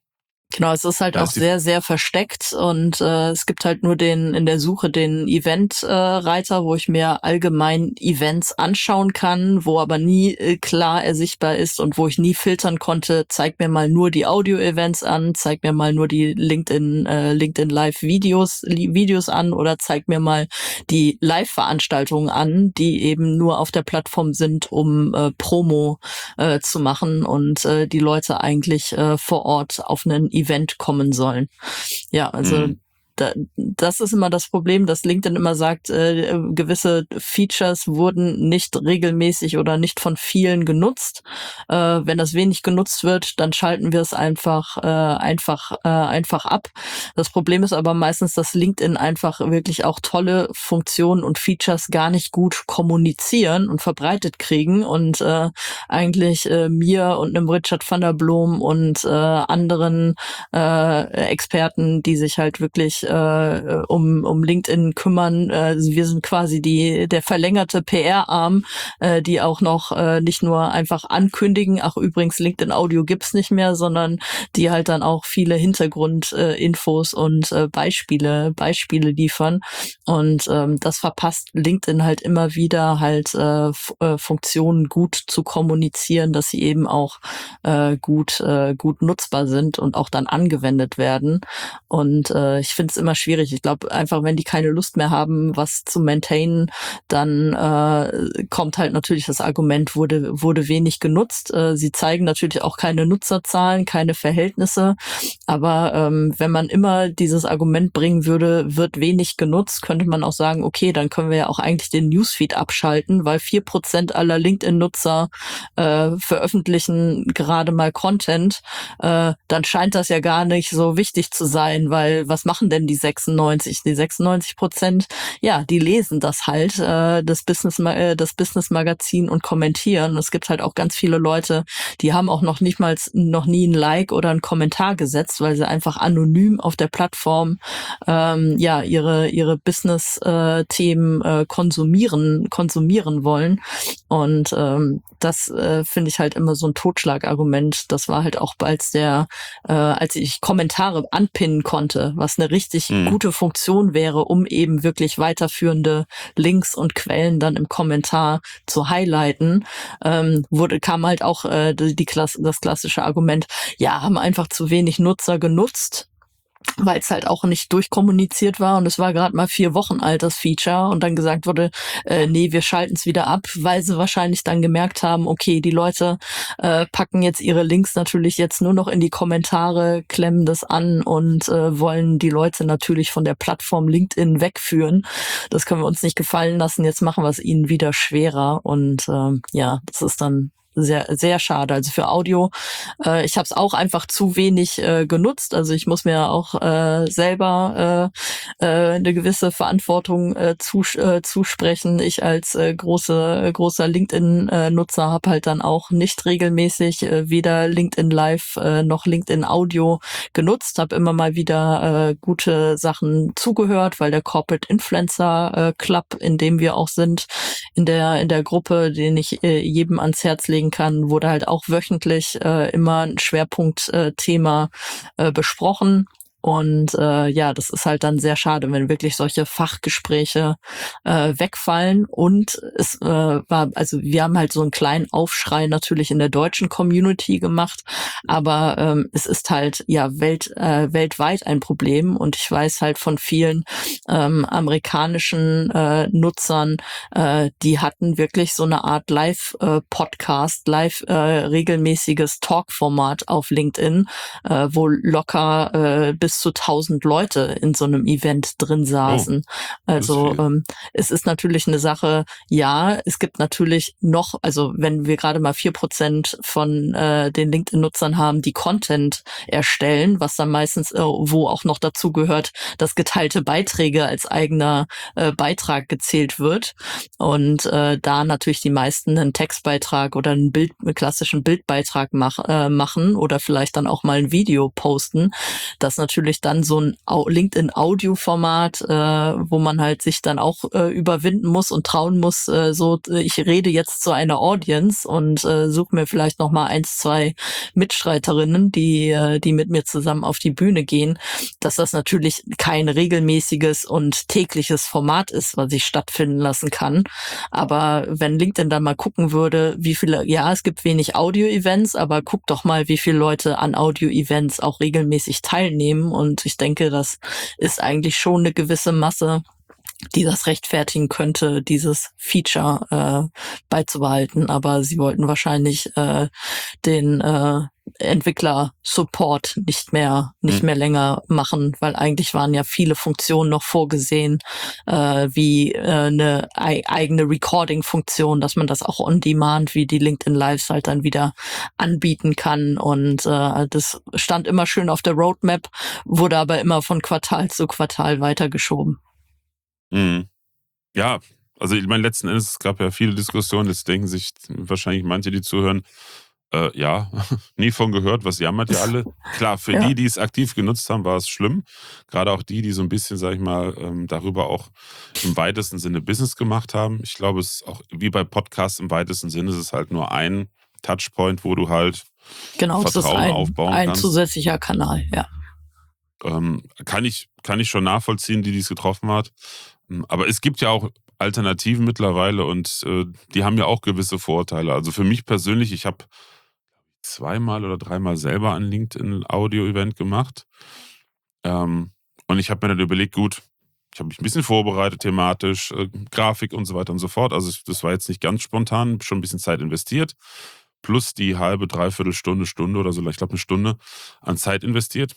Genau, es ist halt Da auch ist die sehr, sehr versteckt und äh, es gibt halt nur den in der Suche den Event-Reiter, äh, Reiter, wo ich mir allgemein Events anschauen kann, wo aber nie äh, klar ersichtbar ist und wo ich nie filtern konnte, zeig mir mal nur die Audio-Events an, zeig mir mal nur die LinkedIn, äh, LinkedIn Live-Videos Li- Videos an oder zeig mir mal die Live-Veranstaltungen an, die eben nur auf der Plattform sind, um äh, Promo äh, zu machen und äh, die Leute eigentlich äh, vor Ort auf einen Event kommen sollen. Ja, also Mhm. da, das ist immer das Problem, dass LinkedIn immer sagt, äh, gewisse Features wurden nicht regelmäßig oder nicht von vielen genutzt. Äh, wenn das wenig genutzt wird, dann schalten wir es einfach äh, einfach äh, einfach ab. Das Problem ist aber meistens, dass LinkedIn einfach wirklich auch tolle Funktionen und Features gar nicht gut kommunizieren und verbreitet kriegen und äh, eigentlich äh, mir und einem Richard van der Bloem und äh, anderen äh, Experten, die sich halt wirklich äh, um, um LinkedIn kümmern. Äh, wir sind quasi die, der verlängerte P R-Arm, äh, die auch noch äh, nicht nur einfach ankündigen, ach übrigens, LinkedIn Audio gibt's nicht mehr, sondern die halt dann auch viele Hintergrundinfos äh, und äh, Beispiele, Beispiele liefern. Und ähm, das verpasst LinkedIn halt immer wieder halt äh, F äh, Funktionen gut zu kommunizieren, dass sie eben auch äh, gut, äh, gut nutzbar sind und auch dann angewendet werden. Und äh, ich finde es immer schwierig. Ich glaube einfach, wenn die keine Lust mehr haben, was zu maintainen, dann äh, kommt halt natürlich das Argument, wurde, wurde wenig genutzt. Äh, sie zeigen natürlich auch keine Nutzerzahlen, keine Verhältnisse. Aber ähm, wenn man immer dieses Argument bringen würde, wird wenig genutzt, könnte man auch sagen, okay, dann können wir ja auch eigentlich den Newsfeed abschalten, weil vier Prozent aller LinkedIn-Nutzer äh, veröffentlichen gerade mal Content. Äh, dann scheint das ja gar nicht so wichtig zu sein, weil was machen denn die sechsundneunzig? Die sechsundneunzig Prozent, ja, die lesen das halt, äh, das Business, äh, das Business-Magazin und kommentieren. Es gibt halt auch ganz viele Leute, die haben auch noch nicht mal noch nie ein Like oder einen Kommentar gesetzt, weil sie einfach anonym auf der Plattform ähm, ja ihre ihre Business-Themen äh, äh, konsumieren konsumieren wollen. Und ähm, das äh, finde ich halt immer so ein Totschlagargument. Das war halt auch, als der, äh, als ich Kommentare anpinnen konnte, was eine richtig Mhm. gute Funktion wäre, um eben wirklich weiterführende Links und Quellen dann im Kommentar zu highlighten, ähm, wurde kam halt auch äh, die, die Klasse, das klassische Argument, ja, haben einfach zu wenig Nutzer genutzt, weil es halt auch nicht durchkommuniziert war und es war gerade mal vier Wochen alt, das Feature, und dann gesagt wurde, äh, nee, wir schalten es wieder ab, weil sie wahrscheinlich dann gemerkt haben, okay, die Leute äh, packen jetzt ihre Links natürlich jetzt nur noch in die Kommentare, klemmen das an und äh, wollen die Leute natürlich von der Plattform LinkedIn wegführen. Das können wir uns nicht gefallen lassen, jetzt machen wir es ihnen wieder schwerer und ähm, ja, das ist dann sehr, sehr schade. Also für Audio, äh, ich habe es auch einfach zu wenig äh, genutzt. Also ich muss mir auch äh, selber äh, äh, eine gewisse Verantwortung äh, zus äh, zusprechen. Ich als äh, große, großer LinkedIn-Nutzer habe halt dann auch nicht regelmäßig äh, weder LinkedIn Live äh, noch LinkedIn Audio genutzt, habe immer mal wieder äh, gute Sachen zugehört, weil der Corporate Influencer äh, Club, in dem wir auch sind, in der in der Gruppe, den ich äh, jedem ans Herz legen kann, wurde halt auch wöchentlich äh, immer ein Schwerpunktthema äh, besprochen. Und äh, ja, das ist halt dann sehr schade, wenn wirklich solche Fachgespräche äh, wegfallen. Und es äh, war, also wir haben halt so einen kleinen Aufschrei natürlich in der deutschen Community gemacht, aber ähm, es ist halt ja welt, äh, weltweit ein Problem. Und ich weiß halt von vielen ähm, amerikanischen äh, Nutzern, äh, die hatten wirklich so eine Art Live-Podcast, äh, live äh, regelmäßiges Talk-Format auf LinkedIn, äh, wo locker äh, bis zu tausend Leute in so einem Event drin saßen. Oh, Also ähm, es ist natürlich eine Sache, ja, es gibt natürlich noch, also wenn wir gerade mal vier Prozent von äh, den LinkedIn-Nutzern haben, die Content erstellen, was dann meistens, äh, wo auch noch dazu gehört, dass geteilte Beiträge als eigener äh, Beitrag gezählt wird. Und äh, da natürlich die meisten einen Textbeitrag oder einen, Bild, einen klassischen Bildbeitrag mach, äh, machen oder vielleicht dann auch mal ein Video posten, das natürlich natürlich dann so ein LinkedIn-Audio-Format, äh, wo man halt sich dann auch äh, überwinden muss und trauen muss, äh, so, ich rede jetzt zu einer Audience und äh, suche mir vielleicht noch mal eins, zwei Mitstreiterinnen, die, äh, die mit mir zusammen auf die Bühne gehen, dass das natürlich kein regelmäßiges und tägliches Format ist, was ich stattfinden lassen kann. Aber wenn LinkedIn dann mal gucken würde, wie viele, ja, es gibt wenig Audio-Events, aber guck doch mal, wie viele Leute an Audio-Events auch regelmäßig teilnehmen. Und ich denke, das ist eigentlich schon eine gewisse Masse, die das rechtfertigen könnte, dieses Feature äh, beizubehalten. Aber sie wollten wahrscheinlich äh, den äh, Entwickler-Support nicht mehr nicht Hm. mehr länger machen, weil eigentlich waren ja viele Funktionen noch vorgesehen, äh, wie äh, eine ei- eigene Recording-Funktion, dass man das auch on demand wie die LinkedIn Lives halt dann wieder anbieten kann. Und äh, das stand immer schön auf der Roadmap, wurde aber immer von Quartal zu Quartal weitergeschoben. Mhm. Ja, also ich meine, letzten Endes, es gab ja viele Diskussionen, jetzt denken sich wahrscheinlich manche, die zuhören, äh, ja, nie von gehört, was jammert ihr alle? Klar, für Ja. die, die es aktiv genutzt haben, war es schlimm. Gerade auch die, die so ein bisschen, sag ich mal, ähm, darüber auch im weitesten Sinne Business gemacht haben. Ich glaube, es ist auch wie bei Podcasts im weitesten Sinne, ist es halt nur ein Touchpoint, wo du halt Genau, es ist Vertrauen ein, aufbauen ein kannst. zusätzlicher Kanal, ja. Ähm, kann ich, kann ich schon nachvollziehen, die dies getroffen hat. Ähm, Aber es gibt ja auch Alternativen mittlerweile und äh, die haben ja auch gewisse Vorteile. Also für mich persönlich, ich habe zweimal oder dreimal selber ein LinkedIn-Audio-Event gemacht. Ähm, und ich habe mir dann überlegt, gut, ich habe mich ein bisschen vorbereitet thematisch, äh, Grafik und so weiter und so fort. Also ich- das war jetzt nicht ganz spontan, schon ein bisschen Zeit investiert. Plus die halbe, dreiviertel Stunde, Stunde oder so, ich glaube eine Stunde an Zeit investiert.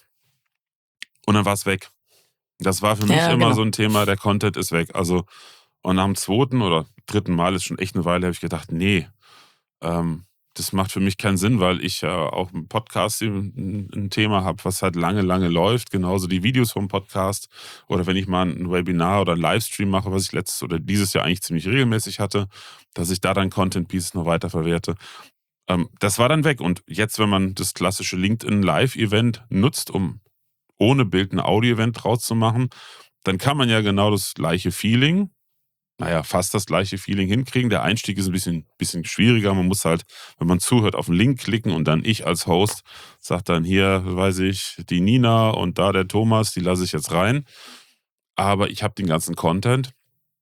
Und dann war es weg. Das war für mich Ja, immer genau. so ein Thema, der Content ist weg. Also, und nach dem zweiten oder dritten Mal, ist schon echt eine Weile, habe ich gedacht, nee, ähm, das macht für mich keinen Sinn, weil ich ja auch im Podcast ein, ein Thema habe, was halt lange, lange läuft. Genauso die Videos vom Podcast. Oder wenn ich mal ein Webinar oder einen Livestream mache, was ich letztes oder dieses Jahr eigentlich ziemlich regelmäßig hatte, dass ich da dann Content Pieces noch weiter verwerte. Ähm, das war dann weg. Und jetzt, wenn man das klassische LinkedIn Live-Event nutzt, um ohne Bild ein Audio-Event draus zu machen, dann kann man ja genau das gleiche Feeling, naja, fast das gleiche Feeling hinkriegen. Der Einstieg ist ein bisschen, bisschen schwieriger. Man muss halt, wenn man zuhört, auf den Link klicken und dann ich als Host sage dann hier, weiß ich, die Nina und da der Thomas, die lasse ich jetzt rein. Aber ich habe den ganzen Content,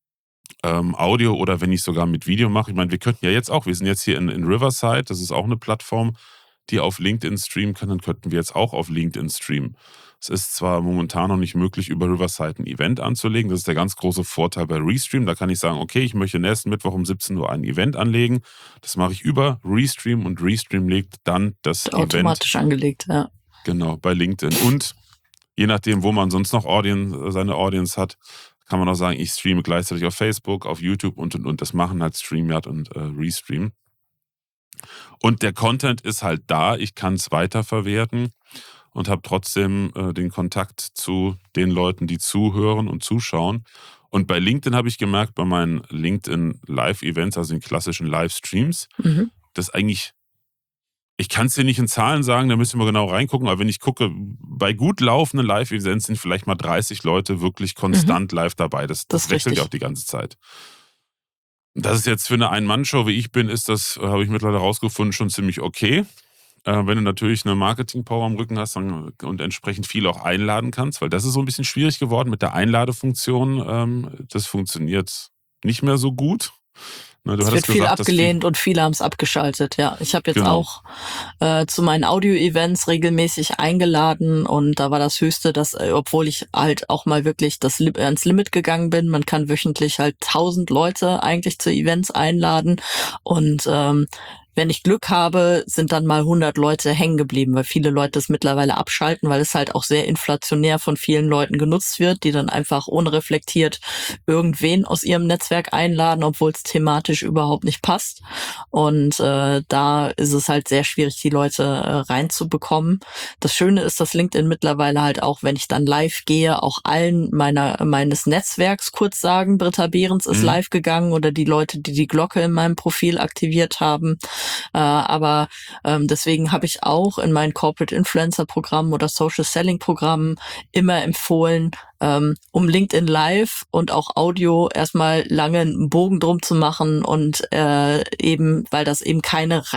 ähm, Audio oder wenn ich sogar mit Video mache. Ich meine, wir könnten ja jetzt auch, wir sind jetzt hier in, in Riverside, das ist auch eine Plattform, die auf LinkedIn streamen kann, dann könnten wir jetzt auch auf LinkedIn streamen. Es ist zwar momentan noch nicht möglich, über Riverside ein Event anzulegen. Das ist der ganz große Vorteil bei Restream. Da kann ich sagen, okay, ich möchte nächsten Mittwoch um siebzehn Uhr ein Event anlegen. Das mache ich über Restream und Restream legt dann das Event Automatisch angelegt, ja. genau bei LinkedIn. Und je nachdem, wo man sonst noch Audience, seine Audience hat, kann man auch sagen, ich streame gleichzeitig auf Facebook, auf YouTube und und und. Das machen halt StreamYard und äh, Restream. Und der Content ist halt da, ich kann es weiterverwerten und habe trotzdem äh, den Kontakt zu den Leuten, die zuhören und zuschauen. Und bei LinkedIn habe ich gemerkt, bei meinen LinkedIn Live-Events, also den klassischen Livestreams, Mhm. dass eigentlich, ich kann es dir nicht in Zahlen sagen, da müssen wir genau reingucken, aber wenn ich gucke, bei gut laufenden Live-Events sind vielleicht mal dreißig Leute wirklich konstant live dabei. Das, Das das ist wechselt ja richtig. auch die ganze Zeit. Das ist jetzt für eine Ein-Mann-Show, wie ich bin, ist das, äh, habe ich mittlerweile rausgefunden, schon ziemlich okay. Äh, wenn du natürlich eine Marketing-Power am Rücken hast dann, und entsprechend viel auch einladen kannst, weil das ist so ein bisschen schwierig geworden mit der Einladefunktion. Ähm, das funktioniert nicht mehr so gut. Ne, du Es hattest wird viel gesagt, dass viel, abgelehnt und viele haben es abgeschaltet, ja. Ich habe jetzt genau. auch äh, zu meinen Audio-Events regelmäßig eingeladen und da war das Höchste, dass, äh, obwohl ich halt auch mal wirklich das Li- ans Limit gegangen bin, man kann wöchentlich halt tausend Leute eigentlich zu Events einladen und ähm, wenn ich Glück habe, sind dann mal hundert Leute hängen geblieben, weil viele Leute es mittlerweile abschalten, weil es halt auch sehr inflationär von vielen Leuten genutzt wird, die dann einfach unreflektiert irgendwen aus ihrem Netzwerk einladen, obwohl es thematisch überhaupt nicht passt. Und äh, da ist es halt sehr schwierig, die Leute äh, reinzubekommen. Das Schöne ist, dass LinkedIn mittlerweile halt auch, wenn ich dann live gehe, auch allen meiner meines Netzwerks kurz sagen, Britta Behrens ist Mhm. live gegangen oder die Leute, die die Glocke in meinem Profil aktiviert haben. Äh, aber ähm, deswegen habe ich auch in meinen Corporate Influencer Programmen oder Social Selling Programmen immer empfohlen, ähm, um LinkedIn Live und auch Audio erstmal lange einen Bogen drum zu machen und äh, eben, weil das eben keine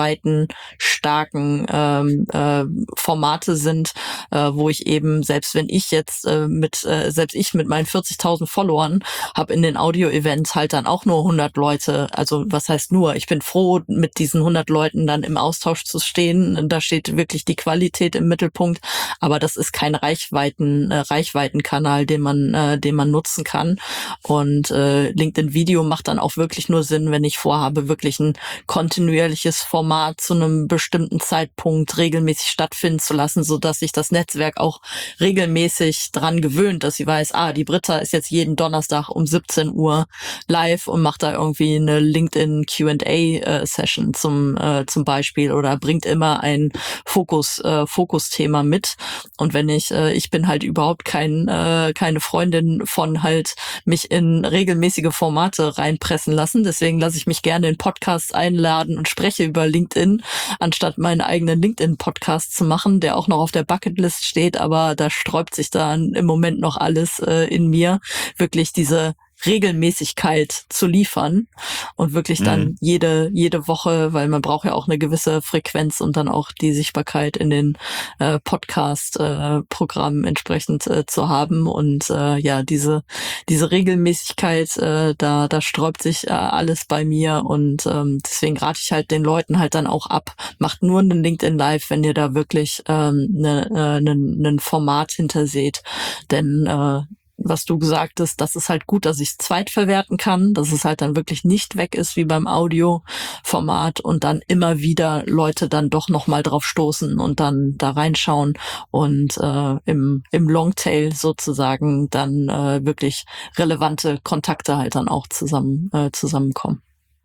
reichweitenstarken ähm, äh, Formate sind, äh, wo ich eben, selbst wenn ich jetzt äh, mit, äh, selbst ich mit meinen vierzigtausend Followern habe in den Audio-Events halt dann auch nur hundert Leute, also was heißt nur, ich bin froh, mit diesen hundert Leuten dann im Austausch zu stehen, da steht wirklich die Qualität im Mittelpunkt, aber das ist kein Reichweiten, äh, Reichweitenkanal, den man, äh, den man nutzen kann und äh, LinkedIn Video macht dann auch wirklich nur Sinn, wenn ich vorhabe, wirklich ein kontinuierliches Format zu einem bestimmten Zeitpunkt regelmäßig stattfinden zu lassen, so dass sich das Netzwerk auch regelmäßig dran gewöhnt, dass sie weiß, ah, die Britta ist jetzt jeden Donnerstag um siebzehn Uhr live und macht da irgendwie eine LinkedIn Q and A äh, Session zum äh, zum Beispiel oder bringt immer ein Fokus äh, Fokusthema mit. Und wenn ich äh, ich bin halt überhaupt kein äh, keine Freundin von halt mich in regelmäßige Formate reinpressen lassen. Deswegen lasse ich mich gerne in Podcasts einladen und spreche über LinkedIn, anstatt meinen eigenen LinkedIn-Podcast zu machen, der auch noch auf der Bucketlist steht, aber da sträubt sich dann im Moment noch alles äh, in mir, wirklich diese Regelmäßigkeit zu liefern und wirklich dann Mhm. jede jede Woche, weil man braucht ja auch eine gewisse Frequenz und dann auch die Sichtbarkeit in den äh, Podcast-Programmen äh, entsprechend äh, zu haben und äh, ja, diese diese Regelmäßigkeit, äh, da da sträubt sich äh, alles bei mir und ähm, deswegen rate ich halt den Leuten halt dann auch ab, macht nur einen LinkedIn Live, wenn ihr da wirklich ähm, ne, äh, nen, nen Format hinterseht, denn äh, was du gesagt hast, das ist halt gut, dass ich es zweitverwerten kann, dass es halt dann wirklich nicht weg ist wie beim Audioformat und dann immer wieder Leute dann doch nochmal drauf stoßen und dann da reinschauen und äh, im, im Longtail sozusagen dann äh, wirklich relevante Kontakte halt dann auch zusammen äh, zusammenkommen.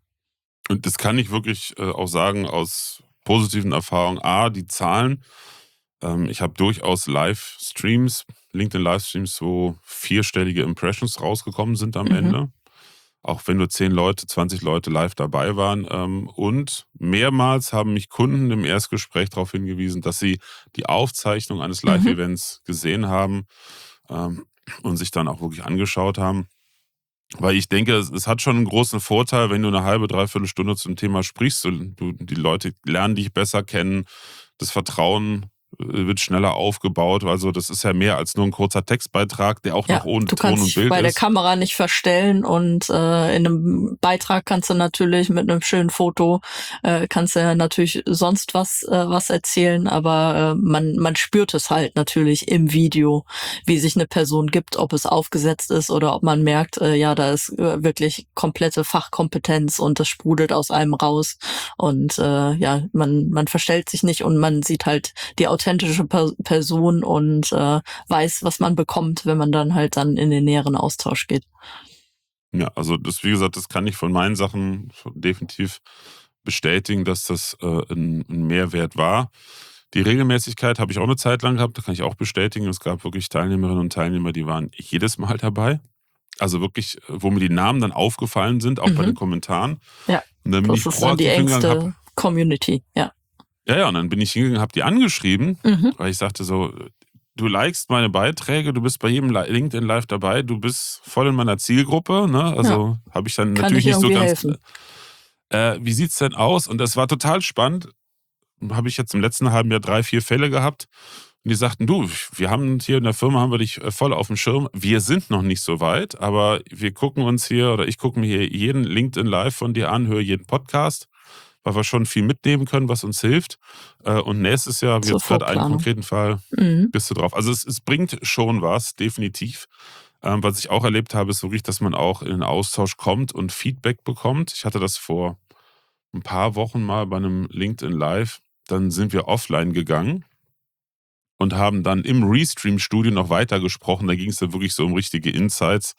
Und das kann ich wirklich äh, auch sagen aus positiven Erfahrungen. A, die Zahlen. Ähm, ich habe durchaus Livestreams, LinkedIn-Livestreams, wo vierstellige Impressions rausgekommen sind am Mhm. Ende. Auch wenn nur zehn Leute, zwanzig Leute live dabei waren. Ähm, und mehrmals haben mich Kunden im Erstgespräch darauf hingewiesen, dass sie die Aufzeichnung eines Mhm. Live-Events gesehen haben ähm, und sich dann auch wirklich angeschaut haben. Weil ich denke, es, es hat schon einen großen Vorteil, wenn du eine halbe, dreiviertel Stunde zum Thema sprichst. Und du, die Leute lernen dich besser kennen. Das Vertrauen äh, wird schneller aufgebaut. Also das ist ja mehr als nur ein kurzer Textbeitrag, der auch Ja, noch ohne du Ton kannst und dich Bild bei der ist. Kamera nicht verstellen und äh, in einem Beitrag kannst du natürlich mit einem schönen Foto äh, kannst du ja natürlich sonst was äh, was erzählen, aber äh, man man spürt es halt natürlich im Video, wie sich eine Person gibt, ob es aufgesetzt ist oder ob man merkt, äh, ja, da ist äh, wirklich komplette Fachkompetenz und das sprudelt aus einem raus und äh, ja, man man verstellt sich nicht und man sieht halt die authentische per Person und äh, weiß, was man bekommt, wenn man dann halt dann in den näheren Austausch geht. Ja, also das, wie gesagt, das kann ich von meinen Sachen definitiv bestätigen, dass das äh, ein, ein Mehrwert war. Die Regelmäßigkeit habe ich auch eine Zeit lang gehabt, da kann ich auch bestätigen. Es gab wirklich Teilnehmerinnen und Teilnehmer, die waren jedes Mal dabei. Also wirklich, wo mir die Namen dann aufgefallen sind, auch bei den Mhm. Kommentaren. Ja, Und dann bin das ich ist dann die proaktiv hingegangen, habe engste Community, ja. ja, ja, und dann bin ich hingegangen, habe die angeschrieben, Mhm. weil ich sagte so, du likest meine Beiträge, du bist bei jedem Li- LinkedIn Live dabei, du bist voll in meiner Zielgruppe, ne? Ja, Also habe ich dann kann natürlich ich nicht so irgendwie ganz, helfen. äh, wie sieht's denn aus? Und das war total spannend. Habe ich jetzt im letzten halben Jahr drei, vier Fälle gehabt. Und die sagten, du, wir haben hier in der Firma, haben wir dich äh, voll auf dem Schirm. Wir sind noch nicht so weit, aber wir gucken uns hier, oder ich gucke mir hier jeden LinkedIn Live von dir an, höre jeden Podcast, weil wir schon viel mitnehmen können, was uns hilft. Äh, Und nächstes Jahr, wie Zur jetzt gerade einen Vorplanung. konkreten Fall, Mhm. bist du drauf. Also es, es bringt schon was, definitiv. Ähm, was ich auch erlebt habe, ist wirklich, dass man auch in den Austausch kommt und Feedback bekommt. Ich hatte das vor ein paar Wochen mal bei einem LinkedIn Live. Dann sind wir offline gegangen und haben dann im Restream-Studio noch weitergesprochen. Da ging es dann wirklich so um richtige Insights,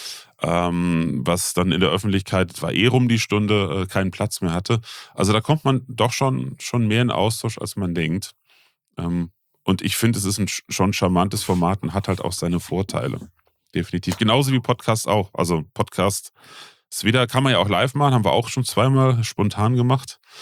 ähm, was dann in der Öffentlichkeit, war eh rum die Stunde, äh, keinen Platz mehr hatte. Also da kommt man doch schon, schon mehr in Austausch, als man denkt. Ähm, und ich finde, es ist ein sch- schon charmantes Format und hat halt auch seine Vorteile. Definitiv. Genauso wie Podcast auch. Also Podcast ist wieder, kann man ja auch live machen, haben wir auch schon zweimal spontan gemacht.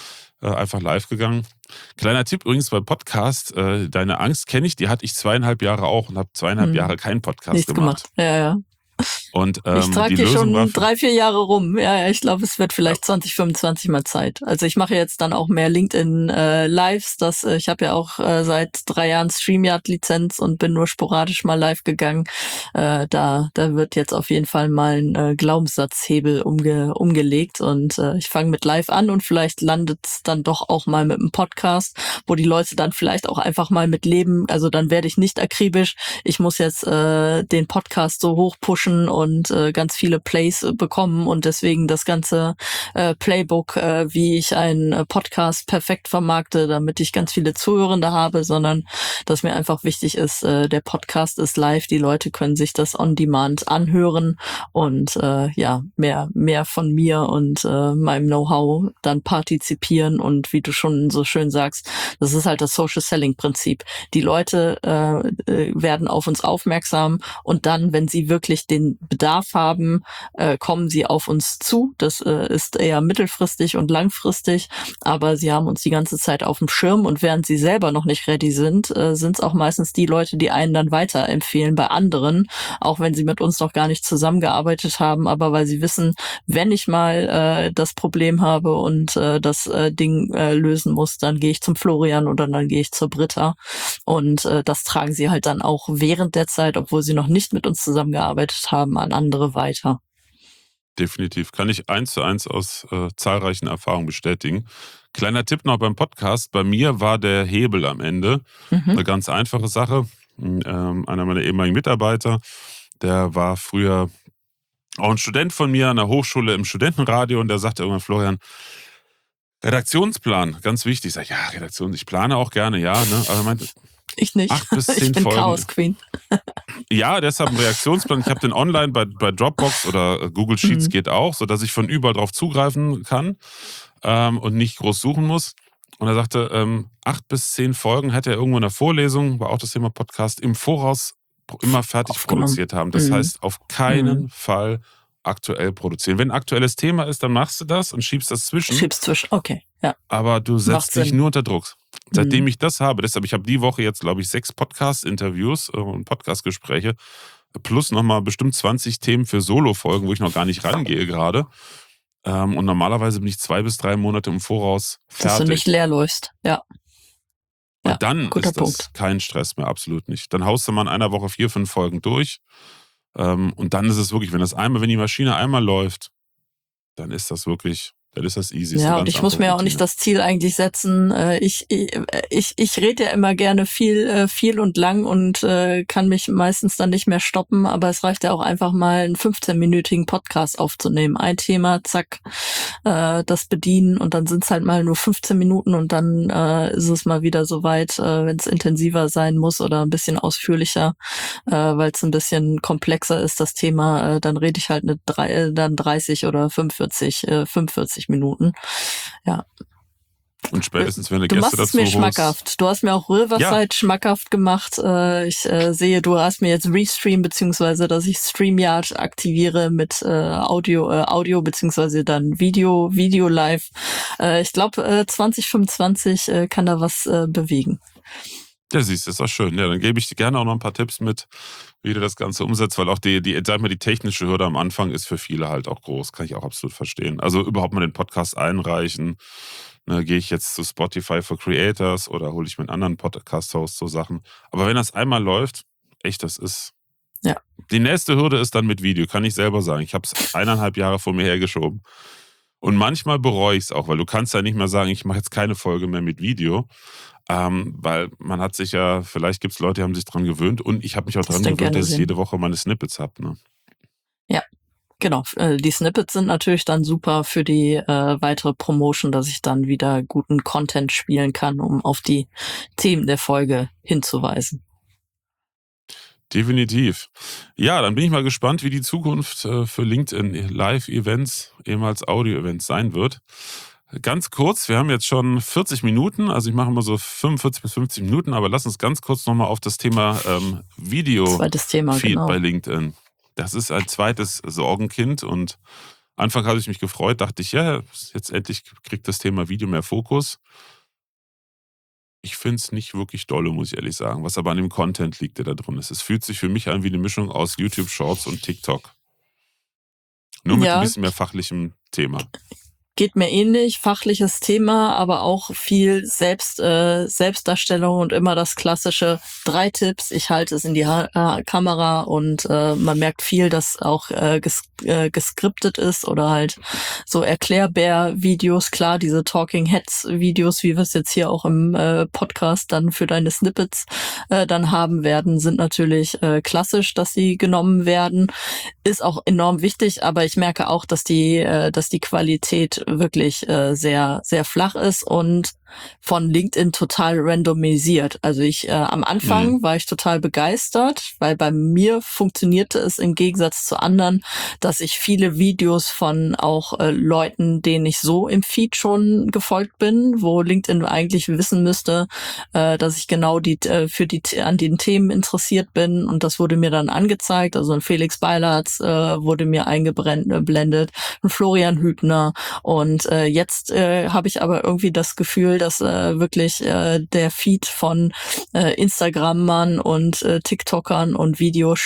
äh, einfach live gegangen. Kleiner Tipp übrigens bei Podcast, äh, deine Angst kenne ich, die hatte ich zweieinhalb Jahre auch und habe zweieinhalb Hm. Jahre keinen Podcast Nichts gemacht. gemacht. Ja, ja. Und Ich ähm, trage die die Lösung war schon für, drei, vier Jahre rum. Ja, ja, ich glaube, es wird ja, vielleicht zwanzig fünfundzwanzig mal Zeit. Also ich mache jetzt dann auch mehr LinkedIn äh, Lives. Das, äh, ich habe ja auch äh, seit drei Jahren StreamYard-Lizenz und bin nur sporadisch mal live gegangen. Äh, da, da wird jetzt auf jeden Fall mal ein äh, Glaubenssatzhebel umge umgelegt und äh, ich fange mit Live an und vielleicht landet es dann doch auch mal mit einem Podcast, wo die Leute dann vielleicht auch einfach mal mit leben. Also dann werde ich nicht akribisch. Ich muss jetzt äh, den Podcast so hoch pushen und äh, ganz viele Plays äh, bekommen und deswegen das ganze äh, Playbook, äh, wie ich einen äh, Podcast perfekt vermarkte, damit ich ganz viele Zuhörende habe, sondern dass mir einfach wichtig ist, äh, der Podcast ist live, die Leute können sich das on demand anhören und äh, ja, mehr mehr von mir und äh, meinem Know-how dann partizipieren und wie du schon so schön sagst, das ist halt das Social Selling Prinzip. Die Leute äh, äh, werden auf uns aufmerksam und dann, wenn sie wirklich den Bedarf haben, äh, kommen sie auf uns zu. Das äh, ist eher mittelfristig und langfristig, aber sie haben uns die ganze Zeit auf dem Schirm und während sie selber noch nicht ready sind, äh, sind es auch meistens die Leute, die einen dann weiterempfehlen bei anderen, auch wenn sie mit uns noch gar nicht zusammengearbeitet haben, aber weil sie wissen, wenn ich mal äh, das Problem habe und äh, das äh, Ding äh, lösen muss, dann gehe ich zum Florian oder dann gehe ich zur Britta und äh, das tragen sie halt dann auch während der Zeit, obwohl sie noch nicht mit uns zusammengearbeitet haben, an andere weiter. definitiv. Kann ich eins zu eins aus äh, zahlreichen Erfahrungen bestätigen. Kleiner Tipp noch beim Podcast. Bei mir war der Hebel am Ende Mhm. eine ganz einfache Sache. Ähm, einer meiner ehemaligen Mitarbeiter, der war früher auch ein Student von mir an der Hochschule im Studentenradio und der sagte irgendwann, Florian, Redaktionsplan, ganz wichtig. Ich sage, ja, Redaktion, ich plane auch gerne, ja. Ne? Aber er meinte, Ich nicht. acht bis Ich zehn bin Folgen. Chaos Queen. Ja, deshalb ein Reaktionsplan. Ich habe den online bei, bei Dropbox oder Google Sheets Mhm. geht auch, sodass ich von überall drauf zugreifen kann ähm, und nicht groß suchen muss. Und er sagte, ähm, acht bis zehn Folgen hätte er irgendwo in der Vorlesung, war auch das Thema Podcast, im Voraus immer fertig Aufgenommen. produziert haben. Das Mhm. heißt, auf keinen Mhm. Fall aktuell produzieren. Wenn ein aktuelles Thema ist, dann machst du das und schiebst das zwischen. Schiebst zwischen. Okay, ja. Aber du Macht setzt dich Sinn. nur unter Druck. Seitdem Mhm. ich das habe, deshalb, ich habe die Woche jetzt, glaube ich, sechs Podcast-Interviews äh, und Podcast-Gespräche, plus nochmal bestimmt zwanzig Themen für Solo-Folgen, wo ich noch gar nicht rangehe gerade. Ähm, und normalerweise bin ich zwei bis drei Monate im Voraus Dass du nicht fertig. leer läufst. Ja, Und ja, dann guter ist das Punkt. kein Stress mehr, absolut nicht. Dann haust du mal in einer Woche vier, fünf Folgen durch. Ähm, und dann ist es wirklich, wenn das einmal, wenn die Maschine einmal läuft, dann ist das wirklich, dann ist das easy. Ist eine Ja, und ganz ich muss andere mir auch nicht Routine. das Ziel eigentlich setzen. Äh, Ich, ich, ich, ich rede ja immer gerne viel, äh, viel und lang und äh, kann mich meistens dann nicht mehr stoppen, aber es reicht ja auch einfach mal einen fünfzehnminütigen Podcast aufzunehmen. Ein Thema, zack, äh, das bedienen und dann sind es halt mal nur fünfzehn Minuten und dann äh, ist es mal wieder soweit, äh, wenn es intensiver sein muss oder ein bisschen ausführlicher, äh, weil es ein bisschen komplexer ist, das Thema, äh, dann rede ich halt eine drei, äh, dann dreißig oder fünfundvierzig, äh, fünfundvierzig Minuten. Ja. Und spätestens, wenn du Du Gäste machst es dazu mir holst. schmackhaft. Du hast mir auch Ja, Riverside schmackhaft gemacht. Äh, ich äh, sehe, du hast mir jetzt Restream, beziehungsweise dass ich StreamYard aktiviere mit äh, Audio, äh, Audio, beziehungsweise dann Video, Video live. Äh, ich glaube, äh, zwanzig fünfundzwanzig äh, kann da was äh, bewegen. ja, siehst du, ist doch schön. Ja, dann gebe ich dir gerne auch noch ein paar Tipps mit, wie du das Ganze umsetzt, weil auch die, die, sag mal, die technische Hürde am Anfang ist für viele halt auch groß. Kann ich auch absolut verstehen. Also überhaupt mal den Podcast einreichen. Ne, gehe ich jetzt zu Spotify for Creators oder hole ich mir einen anderen Podcast-Host, so Sachen. Aber wenn das einmal läuft, echt, das ist. Ja. Die nächste Hürde ist dann mit Video, kann ich selber sagen. Ich habe es eineinhalb Jahre vor mir hergeschoben. Und manchmal bereue ich es auch, weil du kannst ja nicht mehr sagen, ich mache jetzt keine Folge mehr mit Video. Ähm, weil man hat sich ja, vielleicht gibt es Leute, die haben sich dran gewöhnt und ich habe mich auch Das dran dann gewöhnt, gerne dass ich sehen. jede Woche meine Snippets habe. Ne? Ja, genau. Äh, Die Snippets sind natürlich dann super für die äh, weitere Promotion, dass ich dann wieder guten Content spielen kann, um auf die Themen der Folge hinzuweisen. Definitiv. Ja, dann bin ich mal gespannt, wie die Zukunft äh, für LinkedIn Live-Events, ehemals Audio-Events sein wird. Ganz kurz, wir haben jetzt schon vierzig Minuten, also ich mache immer so fünfundvierzig bis fünfzig Minuten, aber lass uns ganz kurz nochmal auf das Thema ähm, Video Zweites Thema, Feed genau. bei LinkedIn. Das ist ein zweites Sorgenkind und Anfang hatte ich mich gefreut, dachte ich, ja, jetzt endlich kriegt das Thema Video mehr Fokus. Ich finde es nicht wirklich dolle, muss ich ehrlich sagen, was aber an dem Content liegt, der da drin ist. Es fühlt sich für mich an wie eine Mischung aus YouTube Shorts und TikTok. Nur mit ein Ja, bisschen mehr fachlichem Thema. geht mir ähnlich, fachliches Thema, aber auch viel Selbst, äh, Selbstdarstellung und immer das klassische drei Tipps, ich halte es in die ha äh, Kamera und äh, man merkt viel, dass auch äh, ges äh, geskriptet ist oder halt so Erklärbär-Videos, klar, diese Talking Heads-Videos, wie wir es jetzt hier auch im äh, Podcast dann für deine Snippets äh, dann haben werden, sind natürlich äh, klassisch, dass sie genommen werden, ist auch enorm wichtig, aber ich merke auch, dass die, äh, dass die Qualität wirklich äh, sehr, sehr flach ist und von LinkedIn total randomisiert. Also ich, äh, am Anfang Mhm. war ich total begeistert, weil bei mir funktionierte es im Gegensatz zu anderen, dass ich viele Videos von auch äh, Leuten, denen ich so im Feed schon gefolgt bin, wo LinkedIn eigentlich wissen müsste, äh, dass ich genau die äh, für die an den Themen interessiert bin, und das wurde mir dann angezeigt. Also ein Felix Beilatz äh, wurde mir eingeblendet, ein Florian Hübner, und äh, jetzt äh, habe ich aber irgendwie das Gefühl, dass äh, wirklich äh, der Feed von äh, Instagrammern und äh, TikTokern und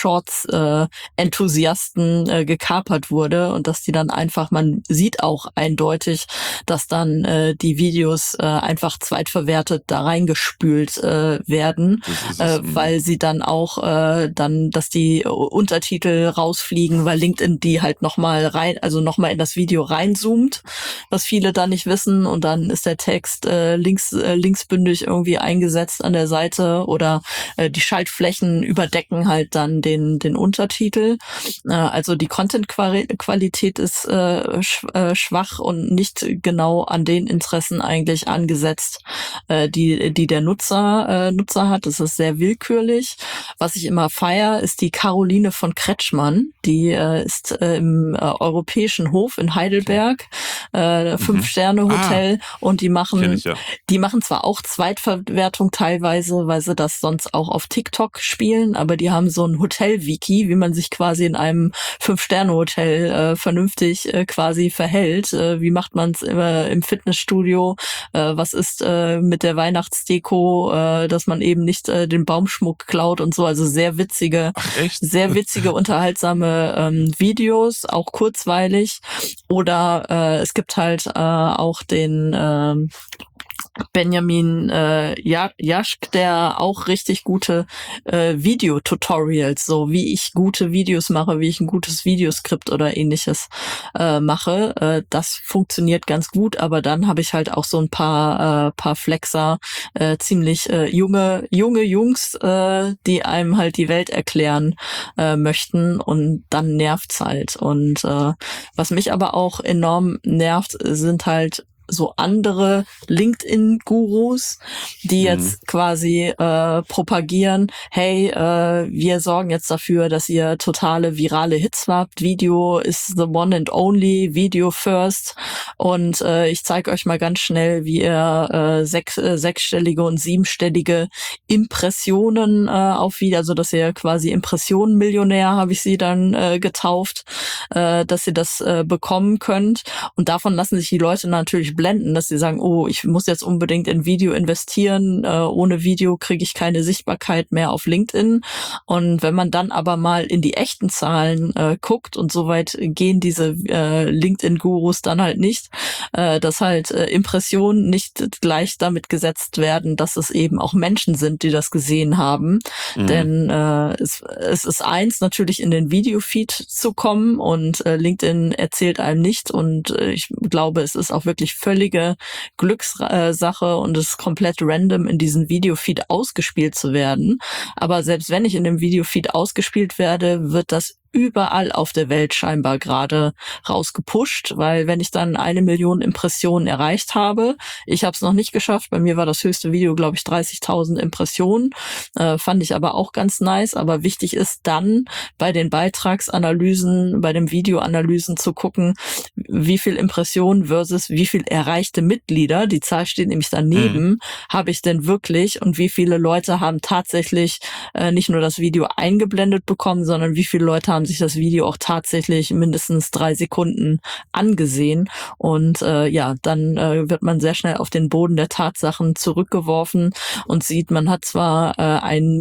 Video-Shorts-Enthusiasten äh, gekapert wurde und dass die dann einfach, man sieht auch eindeutig, dass dann äh, die Videos äh, einfach zweitverwertet da reingespült äh, werden, Das ist äh, es. Mhm. weil sie dann auch äh, dann, dass die Untertitel rausfliegen, weil LinkedIn die halt nochmal rein, also nochmal in das Video reinzoomt, was viele da nicht wissen, und dann ist der Text äh, links äh, linksbündig irgendwie eingesetzt an der Seite, oder äh, die Schaltflächen überdecken halt dann den den Untertitel. Äh, also die Content-Qualität ist äh, sch äh, schwach und nicht genau an den Interessen eigentlich angesetzt, äh, die die der Nutzer äh, Nutzer hat. Das ist sehr willkürlich. Was ich immer feier, ist die Caroline von Kretschmann. Die äh, ist äh, im äh, Europäischen Hof in Heidelberg, äh, Mhm. Fünf-Sterne-Hotel, Ah, und die kenne machen ich ja. die machen zwar auch Zweitverwertung teilweise, weil sie das sonst auch auf TikTok spielen, aber die haben so ein Hotel-Wiki, wie man sich quasi in einem Fünf-Sterne-Hotel äh, vernünftig äh, quasi verhält. Äh, wie macht man es äh, im Fitnessstudio? Äh, was ist äh, mit der Weihnachtsdeko, äh, dass man eben nicht äh, den Baumschmuck klaut und so. Also sehr witzige, Ach echt? sehr witzige, unterhaltsame ähm, Videos, auch kurzweilig. Oder äh, es gibt halt äh, auch den ähm, Benjamin äh, ja Jaschk, der auch richtig gute äh, Videotutorials, so wie ich gute Videos mache, wie ich ein gutes Videoskript oder ähnliches äh, mache. Äh, das funktioniert ganz gut, aber dann habe ich halt auch so ein paar äh, paar Flexer, äh, ziemlich äh, junge junge Jungs, äh, die einem halt die Welt erklären äh, möchten, und dann nervt's halt. Und äh, was mich aber auch enorm nervt, sind halt so andere LinkedIn-Gurus, die Mhm. jetzt quasi äh, propagieren, hey, äh, wir sorgen jetzt dafür, dass ihr totale virale Hits habt. Video ist the one and only, Video first. Und äh, ich zeige euch mal ganz schnell, wie ihr äh, sechs, äh, sechsstellige und siebenstellige Impressionen äh, auf Video, also dass ihr quasi Impressionen-Millionär, habe ich sie dann äh, getauft, äh, dass ihr das äh, bekommen könnt. Und davon lassen sich die Leute natürlich blenden, dass sie sagen, oh, ich muss jetzt unbedingt in Video investieren, äh, ohne Video kriege ich keine Sichtbarkeit mehr auf LinkedIn. Und wenn man dann aber mal in die echten Zahlen äh, guckt, und soweit gehen diese äh, LinkedIn-Gurus dann halt nicht, äh, dass halt äh, Impressionen nicht gleich damit gesetzt werden, dass es eben auch Menschen sind, die das gesehen haben. Mhm. Denn äh, es, es ist eins, natürlich in den Videofeed zu kommen, und äh, LinkedIn erzählt einem nicht, und äh, ich glaube, es ist auch wirklich völlige Glückssache und es ist komplett random, in diesen Videofeed ausgespielt zu werden. Aber selbst wenn ich in dem Videofeed ausgespielt werde, wird das überall auf der Welt scheinbar gerade rausgepusht, weil wenn ich dann eine Million Impressionen erreicht habe, ich habe es noch nicht geschafft, bei mir war das höchste Video, glaube ich, dreißigtausend Impressionen, äh, fand ich aber auch ganz nice, aber wichtig ist dann bei den Beitragsanalysen, bei den Videoanalysen zu gucken, wie viel Impressionen versus wie viel erreichte Mitglieder, die Zahl steht nämlich daneben, mhm. habe ich denn wirklich und wie viele Leute haben tatsächlich äh, nicht nur das Video eingeblendet bekommen, sondern wie viele Leute haben sich das Video auch tatsächlich mindestens drei Sekunden angesehen. Und äh, ja, dann äh, wird man sehr schnell auf den Boden der Tatsachen zurückgeworfen und sieht, man hat zwar äh, ein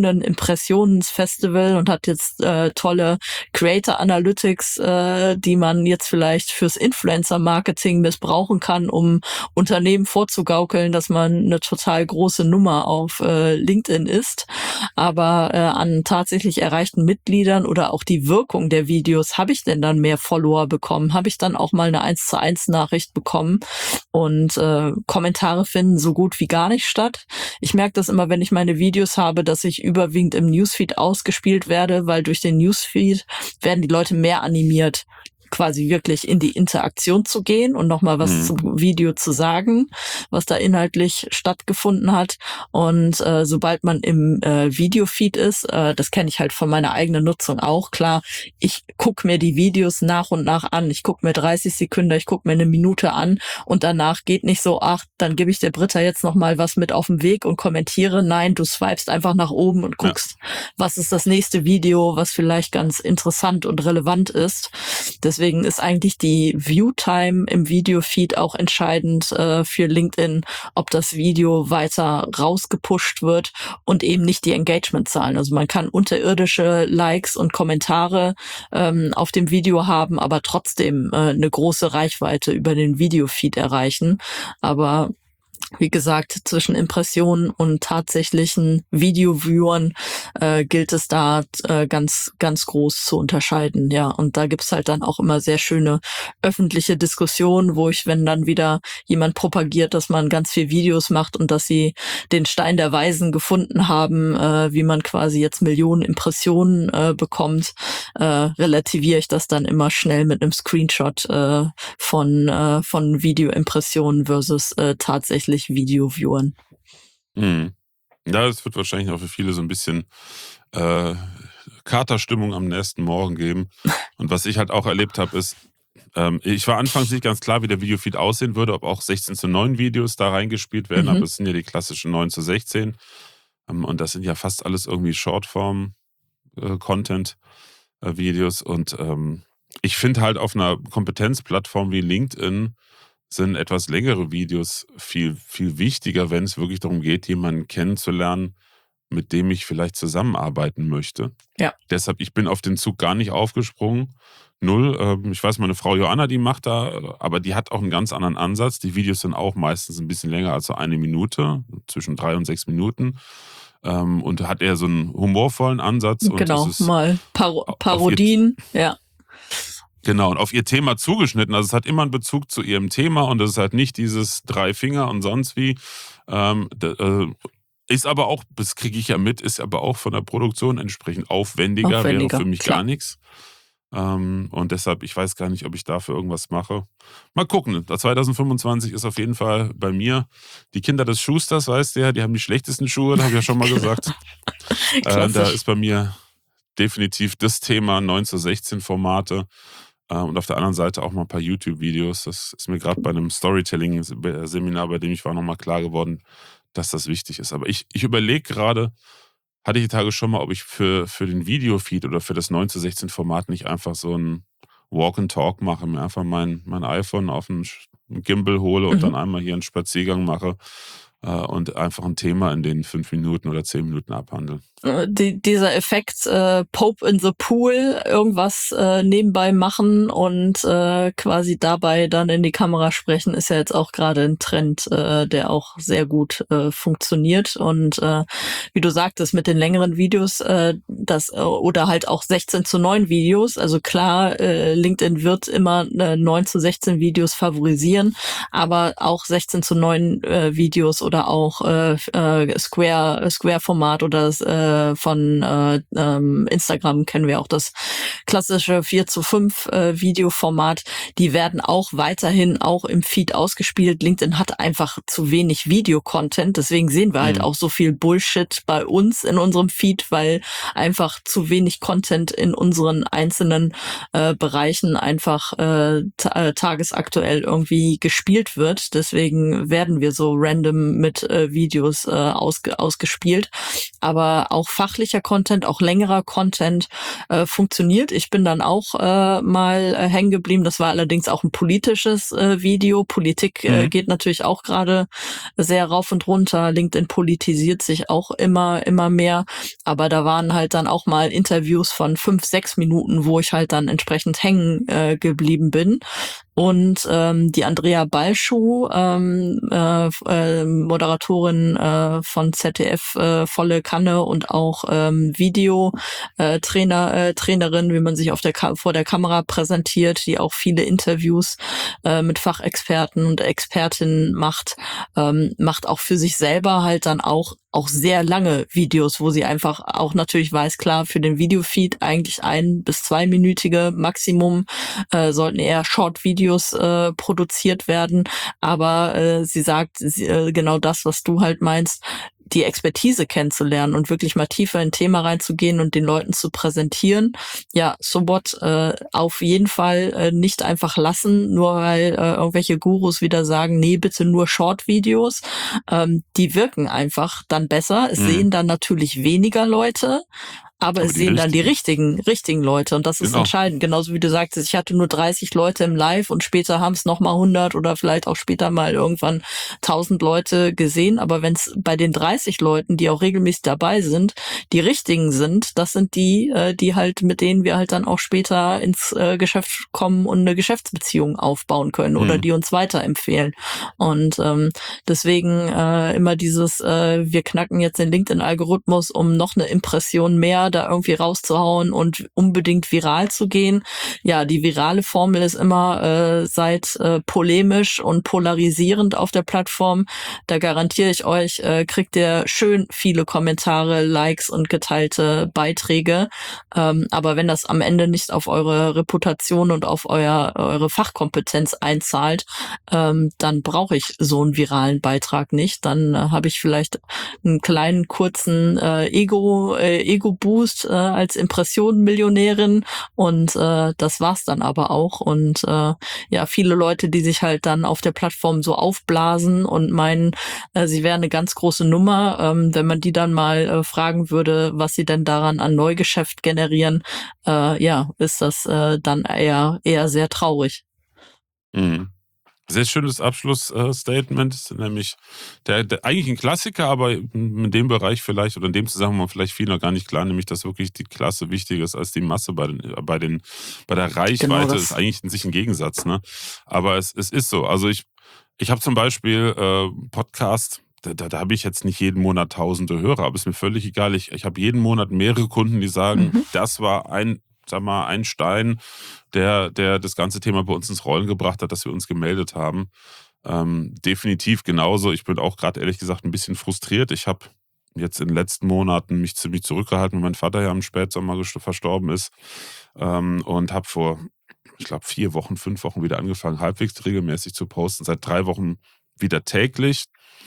Millionen-Impressions-Festival und hat jetzt äh, tolle Creator Analytics, äh, die man jetzt vielleicht fürs Influencer-Marketing missbrauchen kann, um Unternehmen vorzugaukeln, dass man eine total große Nummer auf äh, LinkedIn ist. Aber äh, an tatsächlich erreichten Mitgliedern oder auch die Wirkung der Videos, habe ich denn dann mehr Follower bekommen? Habe ich dann auch mal eine eins zu eins Nachricht bekommen? Und äh, Kommentare finden so gut wie gar nicht statt. Ich merke das immer, wenn ich meine Videos habe, dass ich überwiegend im Newsfeed ausgespielt werde, weil durch den Newsfeed werden die Leute mehr animiert, quasi wirklich in die Interaktion zu gehen und nochmal was mhm. zum Video zu sagen, was da inhaltlich stattgefunden hat. Und äh, sobald man im äh, Videofeed ist, äh, das kenne ich halt von meiner eigenen Nutzung auch, klar, ich gucke mir die Videos nach und nach an. Ich gucke mir dreißig Sekunden, ich gucke mir eine Minute an und danach geht nicht so, ach, dann gebe ich der Britta jetzt nochmal was mit auf den Weg und kommentiere. Nein, du swipest einfach nach oben und guckst, ja. was ist das nächste Video, was vielleicht ganz interessant und relevant ist. Deswegen ist eigentlich die View-Time im Videofeed auch entscheidend äh, für LinkedIn, ob das Video weiter rausgepusht wird und eben nicht die Engagement-Zahlen. Also man kann unterirdische Likes und Kommentare ähm, auf dem Video haben, aber trotzdem äh, eine große Reichweite über den Videofeed erreichen. Aber wie gesagt, zwischen Impressionen und tatsächlichen Video-Viewern äh, gilt es da äh, ganz, ganz groß zu unterscheiden. Ja, und da gibt's halt dann auch immer sehr schöne öffentliche Diskussionen, wo ich, wenn dann wieder jemand propagiert, dass man ganz viel Videos macht und dass sie den Stein der Weisen gefunden haben, äh, wie man quasi jetzt Millionen Impressionen äh, bekommt, äh, relativiere ich das dann immer schnell mit einem Screenshot äh, von, äh, von Video-Impressionen versus äh, tatsächlich Video-Viewern. Mhm. Ja, es wird wahrscheinlich auch für viele so ein bisschen äh, Katerstimmung am nächsten Morgen geben. Und was ich halt auch erlebt habe, ist, ähm, ich war anfangs nicht ganz klar, wie der Videofeed aussehen würde, ob auch sechzehn zu neun Videos da reingespielt werden, mhm. aber es sind ja die klassischen neun zu sechzehn. Ähm, und das sind ja fast alles irgendwie Shortform-Content-Videos. Äh, und ähm, ich finde halt auf einer Kompetenzplattform wie LinkedIn sind etwas längere Videos viel, viel wichtiger, wenn es wirklich darum geht, jemanden kennenzulernen, mit dem ich vielleicht zusammenarbeiten möchte. Ja. Deshalb, ich bin auf den Zug gar nicht aufgesprungen. Null. Ich weiß, meine Frau Joanna, die macht da, aber die hat auch einen ganz anderen Ansatz. Die Videos sind auch meistens ein bisschen länger als so eine Minute, zwischen drei und sechs Minuten. Und hat eher so einen humorvollen Ansatz. Genau, und das ist mal Paro- Parodien, ja. Genau, und auf ihr Thema zugeschnitten. Also es hat immer einen Bezug zu ihrem Thema und es ist halt nicht dieses drei Finger und sonst wie. Ähm, äh, ist aber auch, das kriege ich ja mit, ist aber auch von der Produktion entsprechend aufwendiger, Aufwendiger, wäre für mich klar. gar nichts. Ähm, und deshalb, ich weiß gar nicht, ob ich dafür irgendwas mache. Mal gucken. zwanzig fünfundzwanzig ist auf jeden Fall bei mir die Kinder des Schusters, weißt du ja, die haben die schlechtesten Schuhe, habe ich ja schon mal gesagt. äh, da ist bei mir definitiv das Thema neun zu sechzehn Formate. Und auf der anderen Seite auch mal ein paar YouTube-Videos. Das ist mir gerade bei einem Storytelling-Seminar, bei dem ich war, nochmal klar geworden, dass das wichtig ist. Aber ich, ich überlege gerade, hatte ich die Tage schon mal, ob ich für, für den Videofeed oder für das neun zu sechzehn Format nicht einfach so ein Walk and Talk mache, mir einfach mein, mein iPhone auf einen Gimbal hole und mhm. dann einmal hier einen Spaziergang mache äh, und einfach ein Thema in den fünf Minuten oder zehn Minuten abhandeln. Die, dieser Effekt äh, Pope in the Pool, irgendwas äh, nebenbei machen und äh, quasi dabei dann in die Kamera sprechen, ist ja jetzt auch gerade ein Trend, äh, der auch sehr gut äh, funktioniert. Und äh, wie du sagtest, mit den längeren Videos, äh, das äh, oder halt auch sechzehn zu neun Videos, also klar, äh, LinkedIn wird immer äh, neun zu sechzehn Videos favorisieren, aber auch sechzehn zu neun äh, Videos oder auch äh, äh, Square, Square-Format oder das äh, äh, von äh, ähm, Instagram kennen wir auch das klassische vier zu fünf äh, Videoformat. Die werden auch weiterhin auch im Feed ausgespielt. LinkedIn hat einfach zu wenig Videocontent, deswegen sehen wir halt Mhm. auch so viel Bullshit bei uns in unserem Feed, weil einfach zu wenig Content in unseren einzelnen äh, Bereichen einfach äh, ta- äh, tagesaktuell irgendwie gespielt wird. Deswegen werden wir so random mit äh, Videos äh, ausge ausgespielt. Aber auch fachlicher Content, auch längerer Content äh, funktioniert. Ich bin dann auch äh, mal äh, hängen geblieben. Das war allerdings auch ein politisches äh, Video. Politik äh, Mhm. geht natürlich auch gerade sehr rauf und runter. LinkedIn politisiert sich auch immer, immer mehr. Aber da waren halt dann auch mal Interviews von fünf, sechs Minuten, wo ich halt dann entsprechend hängen äh, geblieben bin. Und ähm, die Andrea Balschuh, ähm, äh, äh, Moderatorin äh, von Z D F, äh, volle Kanne und auch ähm, Video äh, Trainer, äh, Trainerin, wie man sich auf der Ka- vor der Kamera präsentiert, die auch viele Interviews äh, mit Fachexperten und Expertinnen macht, ähm, macht auch für sich selber halt dann auch auch sehr lange Videos, wo sie einfach auch natürlich weiß, klar, für den Videofeed eigentlich ein- bis zweiminütige Maximum äh, sollten eher Short-Videos äh, produziert werden. Aber äh, sie sagt sie, äh, genau das, was du halt meinst, die Expertise kennenzulernen und wirklich mal tiefer in ein Thema reinzugehen und den Leuten zu präsentieren. Ja, so what, äh, auf jeden Fall äh, nicht einfach lassen, nur weil äh, irgendwelche Gurus wieder sagen, nee, bitte nur Short-Videos. Ähm, die wirken einfach dann besser. Es Mhm. sehen dann natürlich weniger Leute, aber Aber es die sehen dann die richtigen. richtigen, richtigen Leute. Und das ist Genau. entscheidend. Genauso wie du sagtest, ich hatte nur dreißig Leute im Live und später haben es nochmal hundert oder vielleicht auch später mal irgendwann tausend Leute gesehen. Aber wenn es bei den dreißig Leuten, die auch regelmäßig dabei sind, die richtigen sind, das sind die, äh, die halt, mit denen wir halt dann auch später ins äh, Geschäft kommen und eine Geschäftsbeziehung aufbauen können oder Mhm. die uns weiterempfehlen. Und ähm, deswegen äh, immer dieses, äh, wir knacken jetzt den LinkedIn-Algorithmus, um noch eine Impression mehr da irgendwie rauszuhauen und unbedingt viral zu gehen. Ja, die virale Formel ist immer, äh, seid äh, polemisch und polarisierend auf der Plattform. Da garantiere ich euch, äh, kriegt ihr schön viele Kommentare, Likes und geteilte Beiträge. Ähm, aber wenn das am Ende nicht auf eure Reputation und auf euer, eure Fachkompetenz einzahlt, ähm, dann brauche ich so einen viralen Beitrag nicht. Dann äh, habe ich vielleicht einen kleinen, kurzen äh, Ego, äh, Ego-Boost äh, als Impressionenmillionärin und äh, das war's dann aber auch. Und äh, ja, viele Leute, die sich halt dann auf der Plattform so aufblasen und meinen, äh, sie wären eine ganz große Nummer, ähm, wenn man die dann mal äh, fragen würde, was sie denn daran an Neugeschäft generieren, äh, ja, ist das äh, dann eher eher sehr traurig. Mhm. Sehr schönes Abschlussstatement, nämlich der, der eigentlich ein Klassiker, aber in dem Bereich vielleicht oder in dem Zusammenhang vielleicht viel noch gar nicht klar, nämlich dass wirklich die Klasse wichtiger ist als die Masse bei den, bei den, bei der Genau Reichweite ist das. eigentlich in sich ein Gegensatz, ne? Aber es, es ist so. Also ich, ich habe zum Beispiel äh, Podcast. Da, da, da habe ich jetzt nicht jeden Monat tausende Hörer, aber ist mir völlig egal. Ich, ich habe jeden Monat mehrere Kunden, die sagen, Mhm. das war ein, sag mal, ein Stein, der, der das ganze Thema bei uns ins Rollen gebracht hat, dass wir uns gemeldet haben. Ähm, definitiv genauso. Ich bin auch gerade ehrlich gesagt ein bisschen frustriert. Ich habe jetzt in den letzten Monaten mich ziemlich zurückgehalten, weil mein Vater ja im Spätsommer gest- verstorben ist. Ähm, und habe vor, ich glaube, vier Wochen, fünf Wochen wieder angefangen, halbwegs regelmäßig zu posten. Seit drei Wochen wieder täglich.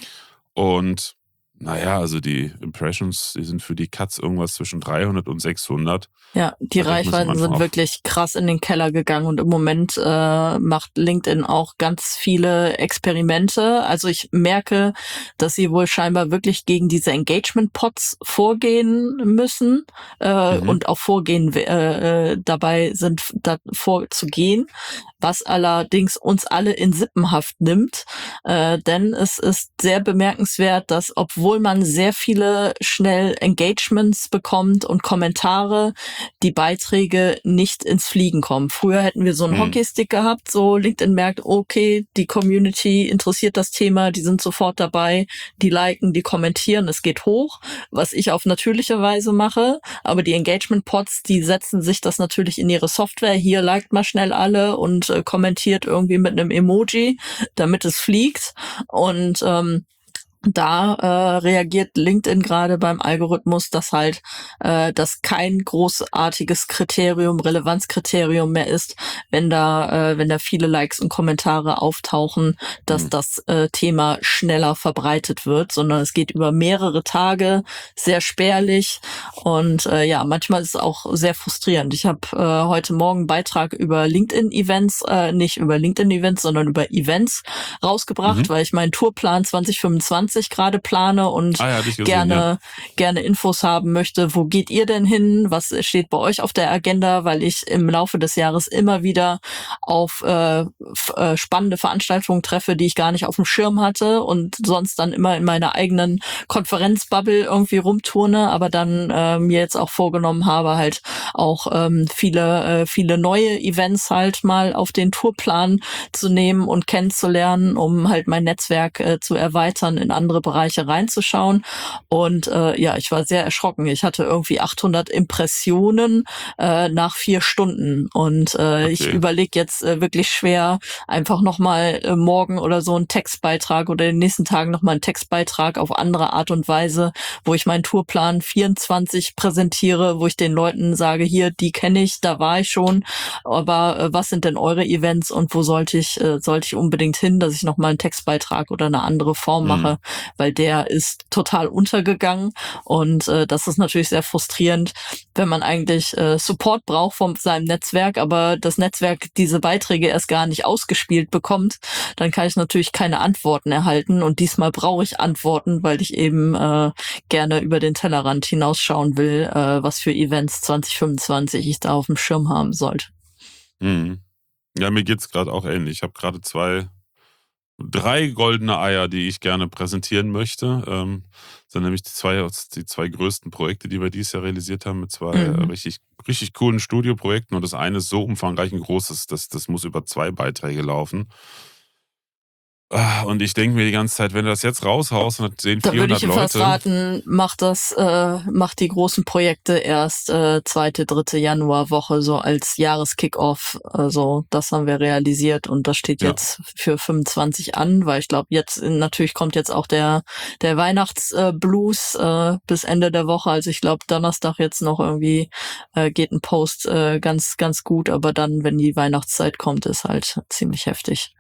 Und naja, also die Impressions, die sind für die Cuts irgendwas zwischen dreihundert und sechshundert. Ja, die Da denkt man sich am Reichweiten Anfang sind auch, wirklich krass in den Keller gegangen und im Moment äh, macht LinkedIn auch ganz viele Experimente. Also ich merke, dass sie wohl scheinbar wirklich gegen diese Engagement-Pots vorgehen müssen äh, mhm, und auch vorgehen äh, äh, dabei sind, da vorzugehen, was allerdings uns alle in Sippenhaft nimmt. Äh, denn es ist sehr bemerkenswert, dass obwohl man sehr viele schnell Engagements bekommt und Kommentare, die Beiträge nicht ins Fliegen kommen. Früher hätten wir so einen mhm, Hockeystick gehabt, so LinkedIn merkt, okay, die Community interessiert das Thema, die sind sofort dabei, die liken, die kommentieren, es geht hoch, was ich auf natürliche Weise mache, aber die Engagement-Pods, die setzen sich das natürlich in ihre Software, hier liked mal schnell alle und äh, kommentiert irgendwie mit einem Emoji, damit es fliegt und ähm, Da äh, reagiert LinkedIn gerade beim Algorithmus, dass halt äh, das kein großartiges Kriterium, Relevanzkriterium mehr ist, wenn da äh, wenn da viele Likes und Kommentare auftauchen, dass Hm. das äh, Thema schneller verbreitet wird, sondern es geht über mehrere Tage, sehr spärlich und äh, ja, manchmal ist es auch sehr frustrierend. Ich habe äh, heute Morgen einen Beitrag über LinkedIn-Events, äh, nicht über LinkedIn-Events, sondern über Events rausgebracht, Mhm. weil ich meinen Tourplan zwanzig fünfundzwanzig gerade plane und Ah ja, hatte ich gesehen, gerne ja. gerne Infos haben möchte. Wo geht ihr denn hin? Was steht bei euch auf der Agenda? Weil ich im Laufe des Jahres immer wieder auf äh, f- äh, spannende Veranstaltungen treffe, die ich gar nicht auf dem Schirm hatte und sonst dann immer in meiner eigenen Konferenzbubble irgendwie rumturne, aber dann äh, mir jetzt auch vorgenommen habe, halt auch ähm, viele äh, viele neue Events halt mal auf den Tourplan zu nehmen und kennenzulernen, um halt mein Netzwerk äh, zu erweitern, in andere Bereiche reinzuschauen. Und äh, ja, ich war sehr erschrocken. Ich hatte irgendwie achthundert Impressionen äh, nach vier Stunden. Und äh, ich Okay. überlege jetzt äh, wirklich schwer, einfach nochmal äh, morgen oder so einen Textbeitrag oder in den nächsten Tagen nochmal einen Textbeitrag auf andere Art und Weise, wo ich meinen Tourplan vierundzwanzig präsentiere, wo ich den Leuten sage, hier, die kenne ich, da war ich schon, aber äh, was sind denn eure Events und wo sollte ich äh, sollte ich unbedingt hin, dass ich noch mal einen Textbeitrag oder eine andere Form Hm. mache, weil der ist total untergegangen und äh, das ist natürlich sehr frustrierend, wenn man eigentlich äh, Support braucht von seinem Netzwerk, aber das Netzwerk diese Beiträge erst gar nicht ausgespielt bekommt, dann kann ich natürlich keine Antworten erhalten und diesmal brauche ich Antworten, weil ich eben äh, gerne über den Tellerrand hinausschauen will, äh, was für Events zwanzig fünfundzwanzig ich da auf dem Schirm haben sollte. Hm. Ja, mir geht's gerade auch ähnlich. Ich habe gerade zwei, drei goldene Eier, die ich gerne präsentieren möchte. Ähm, sind nämlich die zwei, die zwei größten Projekte, die wir dieses Jahr realisiert haben, mit zwei äh, Mhm. richtig, richtig coolen Studioprojekten. Und das eine ist so umfangreich und groß, dass das, das muss über zwei Beiträge laufen. Ah, Und ich denke mir die ganze Zeit, wenn du das jetzt raushaust und das sehen Da würde ich vierhundert dir fast Leute. raten, mach das, äh, mach die großen Projekte erst äh, zweite, dritte Januarwoche so als Jahreskickoff. Also das haben wir realisiert und das steht Ja, jetzt für fünfundzwanzig an, weil ich glaube, jetzt äh, natürlich kommt jetzt auch der der Weihnachtsblues äh, Blues, äh, bis Ende der Woche. Also ich glaube, Donnerstag jetzt noch irgendwie äh, geht ein Post äh, ganz ganz gut, aber dann, wenn die Weihnachtszeit kommt, ist halt ziemlich heftig.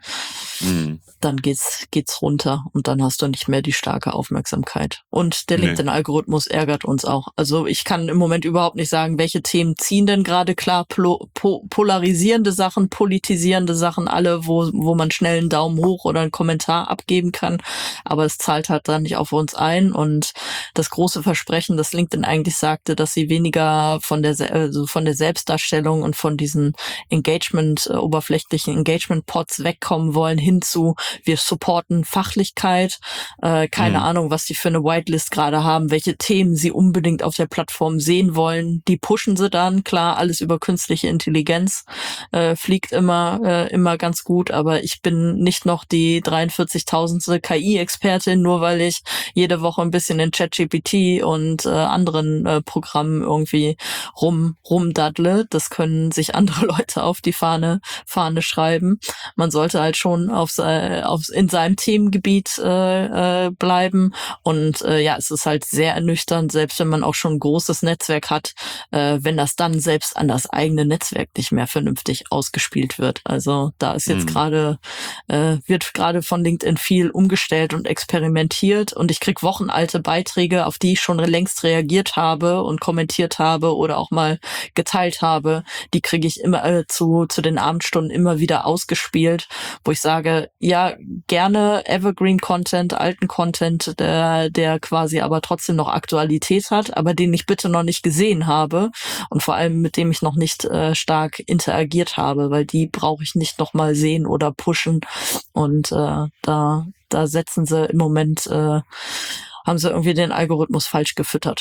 hm. Dann geht's geht's runter und dann hast du nicht mehr die starke Aufmerksamkeit. Und der Nee. LinkedIn-Algorithmus ärgert uns auch. Also ich kann im Moment überhaupt nicht sagen, welche Themen ziehen denn gerade. Klar, polo, po, polarisierende Sachen, politisierende Sachen, alle, wo wo man schnell einen Daumen hoch oder einen Kommentar abgeben kann. Aber es zahlt halt dann nicht auf uns ein. Und das große Versprechen, das LinkedIn eigentlich sagte, dass sie weniger von der Se- also von der Selbstdarstellung und von diesen Engagement, äh, oberflächlichen Engagement-Pods wegkommen wollen, hin zu wir supporten Fachlichkeit, äh, keine Hm. Ahnung, was die für eine Whitelist gerade haben, welche Themen sie unbedingt auf der Plattform sehen wollen. Die pushen sie dann, klar, alles über künstliche Intelligenz, äh, fliegt immer, äh, immer ganz gut, aber ich bin nicht noch die dreiundvierzigtausendste K I-Expertin, nur weil ich jede Woche ein bisschen in ChatGPT und äh, anderen äh, Programmen irgendwie rum rumdaddle. Das können sich andere Leute auf die Fahne Fahne schreiben. Man sollte halt schon auf, se- auf in seinem Themengebiet äh, äh, bleiben und äh, ja, es ist halt sehr ernüchternd, selbst wenn man auch schon ein großes Netzwerk hat, äh, wenn das dann selbst an das eigene Netzwerk nicht mehr vernünftig ausgespielt wird. Also da ist jetzt Hm. gerade äh, wird gerade von LinkedIn viel umgestellt und experimentiert und ich krieg wochenalte Beiträge, auf die ich schon längst reagiert habe und kommentiert habe oder auch mal geteilt habe, die kriege ich immer äh, zu zu den Abendstunden immer wieder ausgespielt, wo ich sage, ja, gerne Evergreen Content, alten Content, der der quasi aber trotzdem noch Aktualität hat, aber den ich bitte noch nicht gesehen habe und vor allem mit dem ich noch nicht äh, stark interagiert habe, weil die brauche ich nicht noch mal sehen oder pushen und äh, da da setzen sie im Moment äh, haben sie irgendwie den Algorithmus falsch gefüttert.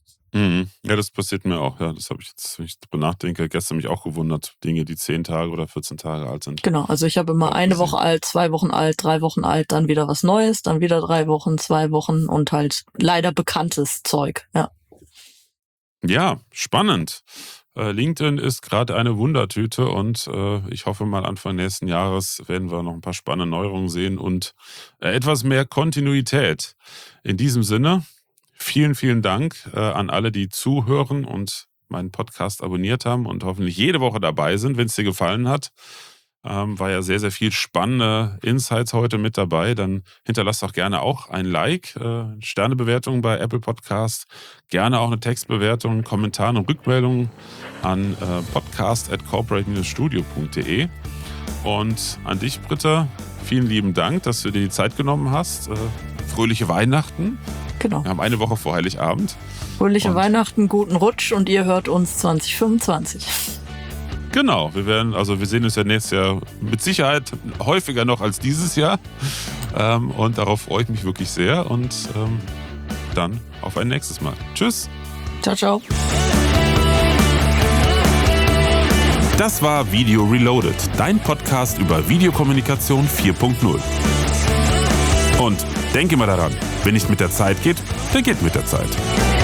Mhm. Ja, das passiert mir auch. Ja, das habe ich jetzt, wenn ich drüber nachdenke, gestern mich auch gewundert. Dinge, die zehn Tage oder vierzehn Tage alt sind. Genau, also ich habe immer Auch eine Woche gesehen. alt, zwei Wochen alt, drei Wochen alt, dann wieder was Neues, dann wieder drei Wochen, zwei Wochen und halt leider bekanntes Zeug. Ja. Ja, spannend. äh, LinkedIn ist gerade eine Wundertüte und äh, ich hoffe mal Anfang nächsten Jahres werden wir noch ein paar spannende Neuerungen sehen und äh, etwas mehr Kontinuität. In diesem Sinne, vielen, vielen Dank äh, an alle, die zuhören und meinen Podcast abonniert haben und hoffentlich jede Woche dabei sind, wenn es dir gefallen hat. Ähm, war ja sehr, sehr viel spannende Insights heute mit dabei. Dann hinterlasst doch gerne auch ein Like, äh, Sternebewertung bei Apple Podcast, gerne auch eine Textbewertung, Kommentare und Rückmeldungen an äh, podcast at corporate studio punkt de. Und an dich, Britta, vielen lieben Dank, dass du dir die Zeit genommen hast. Äh, fröhliche Weihnachten. Genau. Wir haben eine Woche vor Heiligabend. Fröhliche Und Weihnachten, guten Rutsch und ihr hört uns zwanzig fünfundzwanzig. Genau, wir werden, also wir sehen uns ja nächstes Jahr mit Sicherheit häufiger noch als dieses Jahr. Ähm, und darauf freue ich mich wirklich sehr. Und ähm, dann auf ein nächstes Mal. Tschüss. Ciao, ciao. Das war Video Reloaded, dein Podcast über Videokommunikation vier Punkt null. Und denke mal daran, wenn nicht mit der Zeit geht, dann geht mit der Zeit.